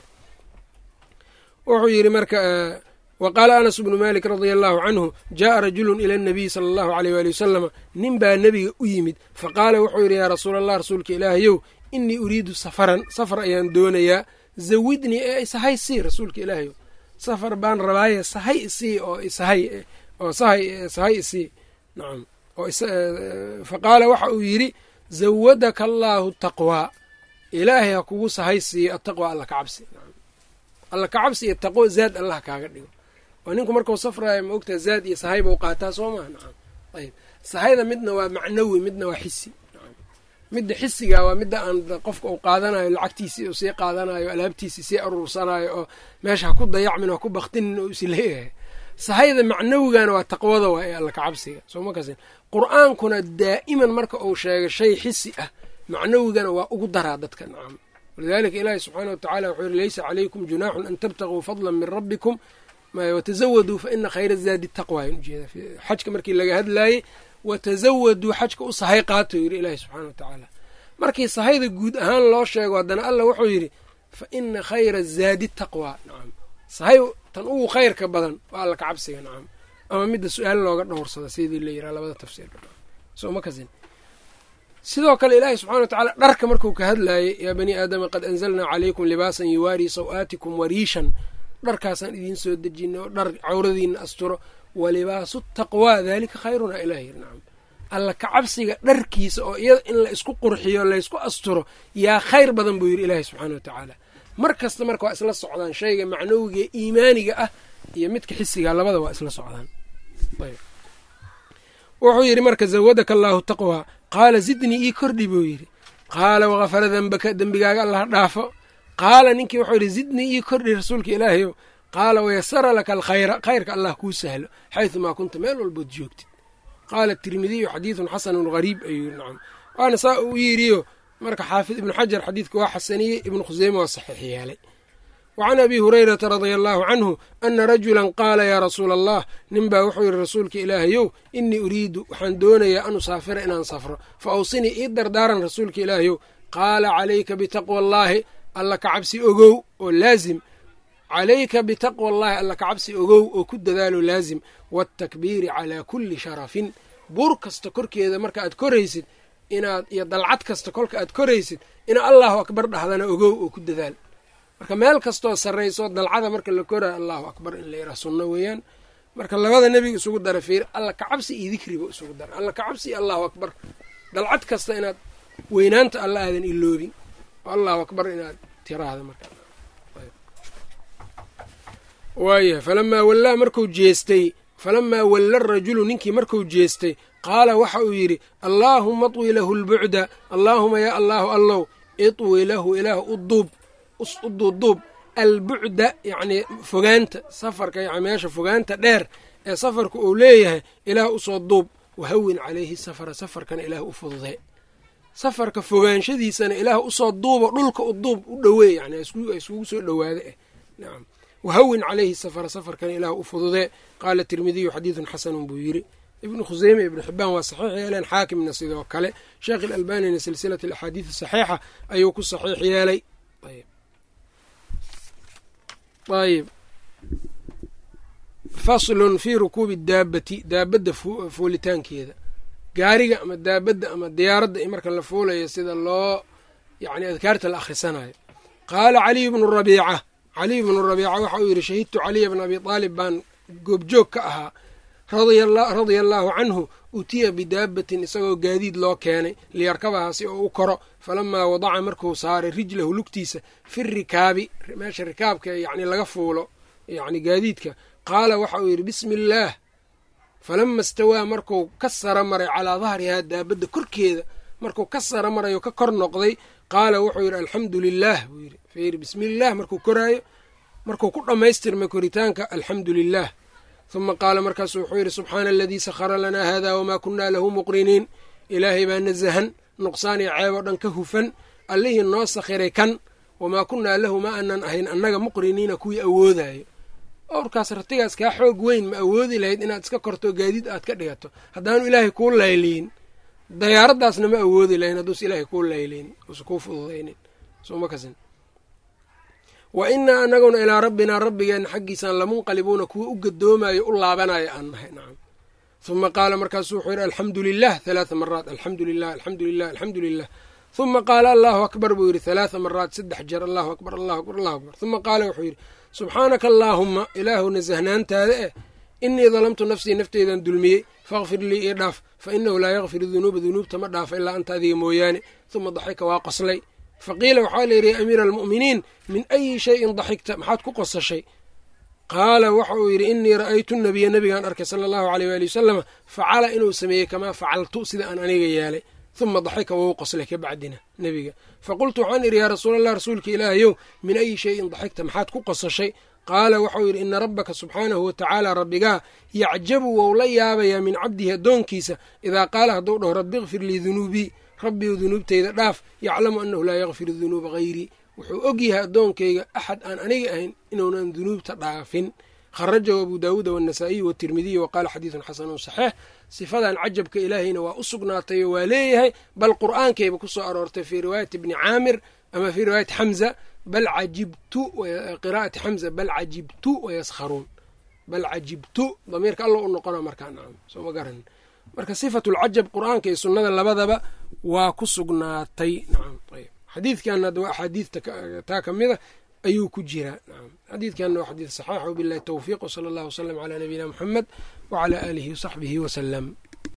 wuxuu yidhi marka waqaala anas bnu malik radia allahu canhu jaءa rajulu ila اnabiyi sala allahu aleyh waali wasalama nin baa nebiga u yimid faqaala wuxuu yidhi yaa rasuula allah rasuulka ilaahayow inii uriidu safaran safar ayaan doonayaa zawidnii ee sahay isii rasuulka ilaahayow safar baan rabaaye sahay isii oo sahay oo sahay sahay isii nacam oo faqaala waxa uu yidhi zawadaka allaahu taqwaa ilaahay ha kugu sahay siiyo ataqwa alla ka cabsi nacam alla ka cabsi iyo taqwo zaad allah kaaga dhigo. oo ninku markuu safraayo ma ogtaa zaad iyo sahay bau qaataa soo maha nacam. ayb sahayda midna waa macnawi midna waa xisi nacam. midda xisiga waa midda aan qofka uu qaadanayo lacagtiisii uu sii qaadanayo alaabtiisii sii aruursanayo oo meesha ha ku dayacmin oo ku baktinin oo is leeyahay. sahayda macnawigana waa taqwada waa ee alla ka cabsiga soo ma kasin. qur-aankuna daa'iman marka uu sheegay shay xisi ah macnawigana waa ugu daraa dadka nacam. walidalika ilaahi subxaana watacala wuxuu yihi laysa calaykum junaaxun an tabtaguu fadlan min rabbikum watazawaduu fa ina khayra zaadi taqwa in ujeeda xajka markii laga hadlaayey watazawaduu xajka u sahay qaato yidhi ilaahi subxaana wa tacaala. markii sahayda guud ahaan loo sheego haddana alla wuxuu yidhi fa ina khayra zaadi taqwa nacam. sahay tan ugu khayrka badan waa alla ka cabsiga nacam ama midda su-aal looga dhowrsada sidii la yihaha labada tafsiir soo ma kasin. sidoo kale ilaahi subxana wa tacaala dharka markuu ka hadlaayey yaa bani aadama qad anzalnaa calaykum libaasan yuwaarii saw-aatikum wariishan dharkaasaan idiin soo dejina oo dhar cawradiina asturo walibaasu taqwaa daalika khayruna ilaah yiri nacam. alla ka cabsiga dharkiisa oo iyada in la isku qurxiyo laysku asturo yaa khayr badan buu yidhi ilaahi subxaana wa tacaala. mar kasta marka waa isla socdaan shayga macnawiga ee iimaaniga ah iyo midka xisiga labada waa isla socdaan. wuxuu yidhi marka zawadaka allaahu taqwaa qaala zidnii ii kordhi buu yidhi qaala wagafara dembaka dembigaaga allah dhaafo qaala ninkii wuxuu yidhi zidnii ii kordhi rasuulka ilaahayow qaala wayasara laka alkhayra khayrka allah kuu sahlo xaydumaa kunta meel walbood joogtid qaala tirmidiyu xadiidun xasanun gariib ayuu yidhi nacam waana saa uu yidhiyo marka xaafid ibnu xajar xadiidka waa xasaniyey ibnu khuseyme waa saxiix yeelay wacan abi hurayrata radia allaahu canhu ana rajulan qaala yaa rasuula allah nin baa wuxuu yidhi rasuulka ilaahayow innii uriidu waxaan doonayaa an usaafira inaan safro fa awsinii ii dardaaran rasuulka ilaahayow qaala calayka bitaqwa allaahi alla ka cabsi ogow oo laazim calayka bitaqwa allaahi alla ka cabsi ogow oo ku dadaalo laazim waatakbiiri calaa kulli sharafin buur kasta korkeeda marka aad koraysid inaad iyo dalcad kasta kolka aad koraysid inaad allahu akbar dhahdana ogow oo ku dadaal marka meel kastoo sarrayso dalcada marka la koraayo allahu akbar in la yidhaha sunno weeyaan marka labada nebiga isugu dara fiir alla ka cabsi iyo dikriba isugu dara alla ka cabsi iyo allahu akbar dalcad kasta inaad weynaanta alla aadan iloobin oo allahu akbar inaad tiraahda marka waayahay falamaa wallaa marku jeestay falamaa walla rajulu ninkii markuu jeestay qaala waxa uu yidhi allaahuma atwi lahu lbucda allaahuma yaa allaahu allow itwi lahu ilaah uduub uduuduub albucda yacnii fogaanta safarka yani meesha fogaanta dheer ee safarka uu leeyahay ilaah usoo duub wahawin calayhi safara safarkana ilaah u fududee safarka fogaanshadiisana ilaah usoo duubo dhulka u duub u dhoweey yani iskugu soo dhowaada eh nacam wahawin calayhi safara safarkana ilaah u fududee qaala tirmidiyu xadiidun xasanun buu yidhi ibnu khuseyme ibnu xibaan waa saxiix yeeleen xaakimna sidoo kale sheekh ilalbanina silsilati alaxaadiid saxiixa ayuu ku saxiix yeelay ayb faslun fii rukuubi daabati daabadda fuulitaankeeda gaariga ama daabadda ama diyaaradda i marka la fuulayo sida loo yani adkaarta la akhrisanayo qaala caliy bnu rabiica caliy bnu rabiica waxa uu yidhi shahidtu caliya bna abi aalib baan goobjoog ka ahaa radia allaahu canhu utiya bidaabatin isagoo gaadiid loo keenay liyarkabaha si oo u koro falamaa wadaca markuu saaray rijlahu lugtiisa fi rikaabi meesha rikaabka yani laga fuulo yani gaadiidka qaala waxa uu yidhi bismi illaah falama istawaa markuu ka sara maray calaa dahrihaa daabadda korkeeda markuu ka sara marayo ka kor noqday qaala wuxuu yidhi alxamdu lilaah buu yidhi fayiri bismi illaah markuu koraayo markuu ku dhammaystirmay koritaanka alxamdu lilaah uma qaala markaasu wuxuu yidhi subxaana aladii sakhara lanaa hada wamaa kunaa lahu muqriniin ilaahay baa nasahan nuqsaan iyo ceeb oo dhan ka hufan allihii noo sakhiray kan wamaa kunaa lahu ma aanan ahayn annaga muqriniina kuwii awoodayo owrkaas ratigaas kaa xoog weyn ma awoodi lahayd inaad iska korto gaadiid aad ka dhigato haddaanu ilaahay kuu layliyin dayaaraddaasna ma awoodi lahayn hadduus ilaahay kuu layliyin usa kuu fududaynin soma kasin wa innaa annaguna ilaa rabbinaa rabbigeenna xaggiisaan lamunqalibuuna kuwa u gadoomayo u laabanayo aan nahay nacam uma qaala markaasuu wuxuu yidhi alxamdu lilah halaaa maraat alxamdu lilah alxamdu lilah alxamdu lilah uma qaala allahu akbar buu yidhi halaaa maraat saddex jeer allahu akbar allahu akbar allahu akbar uma qaala wuxuu yidhi subxaanaka allaahumma ilaahu nasahnaantaada eh innii dalamtu nafsii nafteydan dulmiyey faakfir lii ii dhaaf fa inahu laa yakfir dunuuba dunuubta ma dhaafa ilaa anta adiga mooyaane uma daxika waa qoslay faqiila waxaa la yidhi ya amiira almu'miniin min ayi shayin daxigta maxaad ku qosashay qaala waxa uu yidhi innii ra'aytu nabiya nabigaan arkay sala allahu aleyh waali wasalama facala inuu sameeyey kamaa facaltu sida aan aniga yeelay uma daxika wou qoslay ka bacdina nebiga faqultu waxaan idhi yaa rasuulallah rasuulka ilaahayow min ayi shayin daxigta maxaad ku qosashay qaala waxau yidhi ina rabbaka subxaanahu watacaala rabbigaa yacjabu wou la yaabayaa min cabdihi addoonkiisa idaa qaala hadduu dhaho rabbi ikfir lii dunuubii rabbiu dunuubteyda dhaaf yaclamu annahu laa yakfiru dunuuba hayrii wuxuu og yahay addoonkayga axad aan aniga ahayn inuunan dunuubta dhaafin kharajahu abu daawuuda waannasaa'iyu watirmidiyu wa qaala xadiidun xasanun saxiix sifadan cajabka ilaahayna waa u sugnaatayo waa leeyahay bal qur'aankayba ku soo aroortay fii riwaayati bni caamir ama fii riwaayati xamza bal cajibtu qiraa'ati xamza bal cajibtu wayaskharuun bal cajibtu damiirka alla u noqona markaa nacam soo ma garan marka sifatulcajab qur'aanka iyo sunnada labadaba waa ku sugnaatay nacam ayb xadiidkanna waa axaadiidta taa ka mida ayuu ku jiraa nacam xadiidkanna waa xadiid saxiix wabillahi towfiiq wsala allahu wasalam calaa nabiyina muxamed wacalaa aalihi wasaxbihi wasalam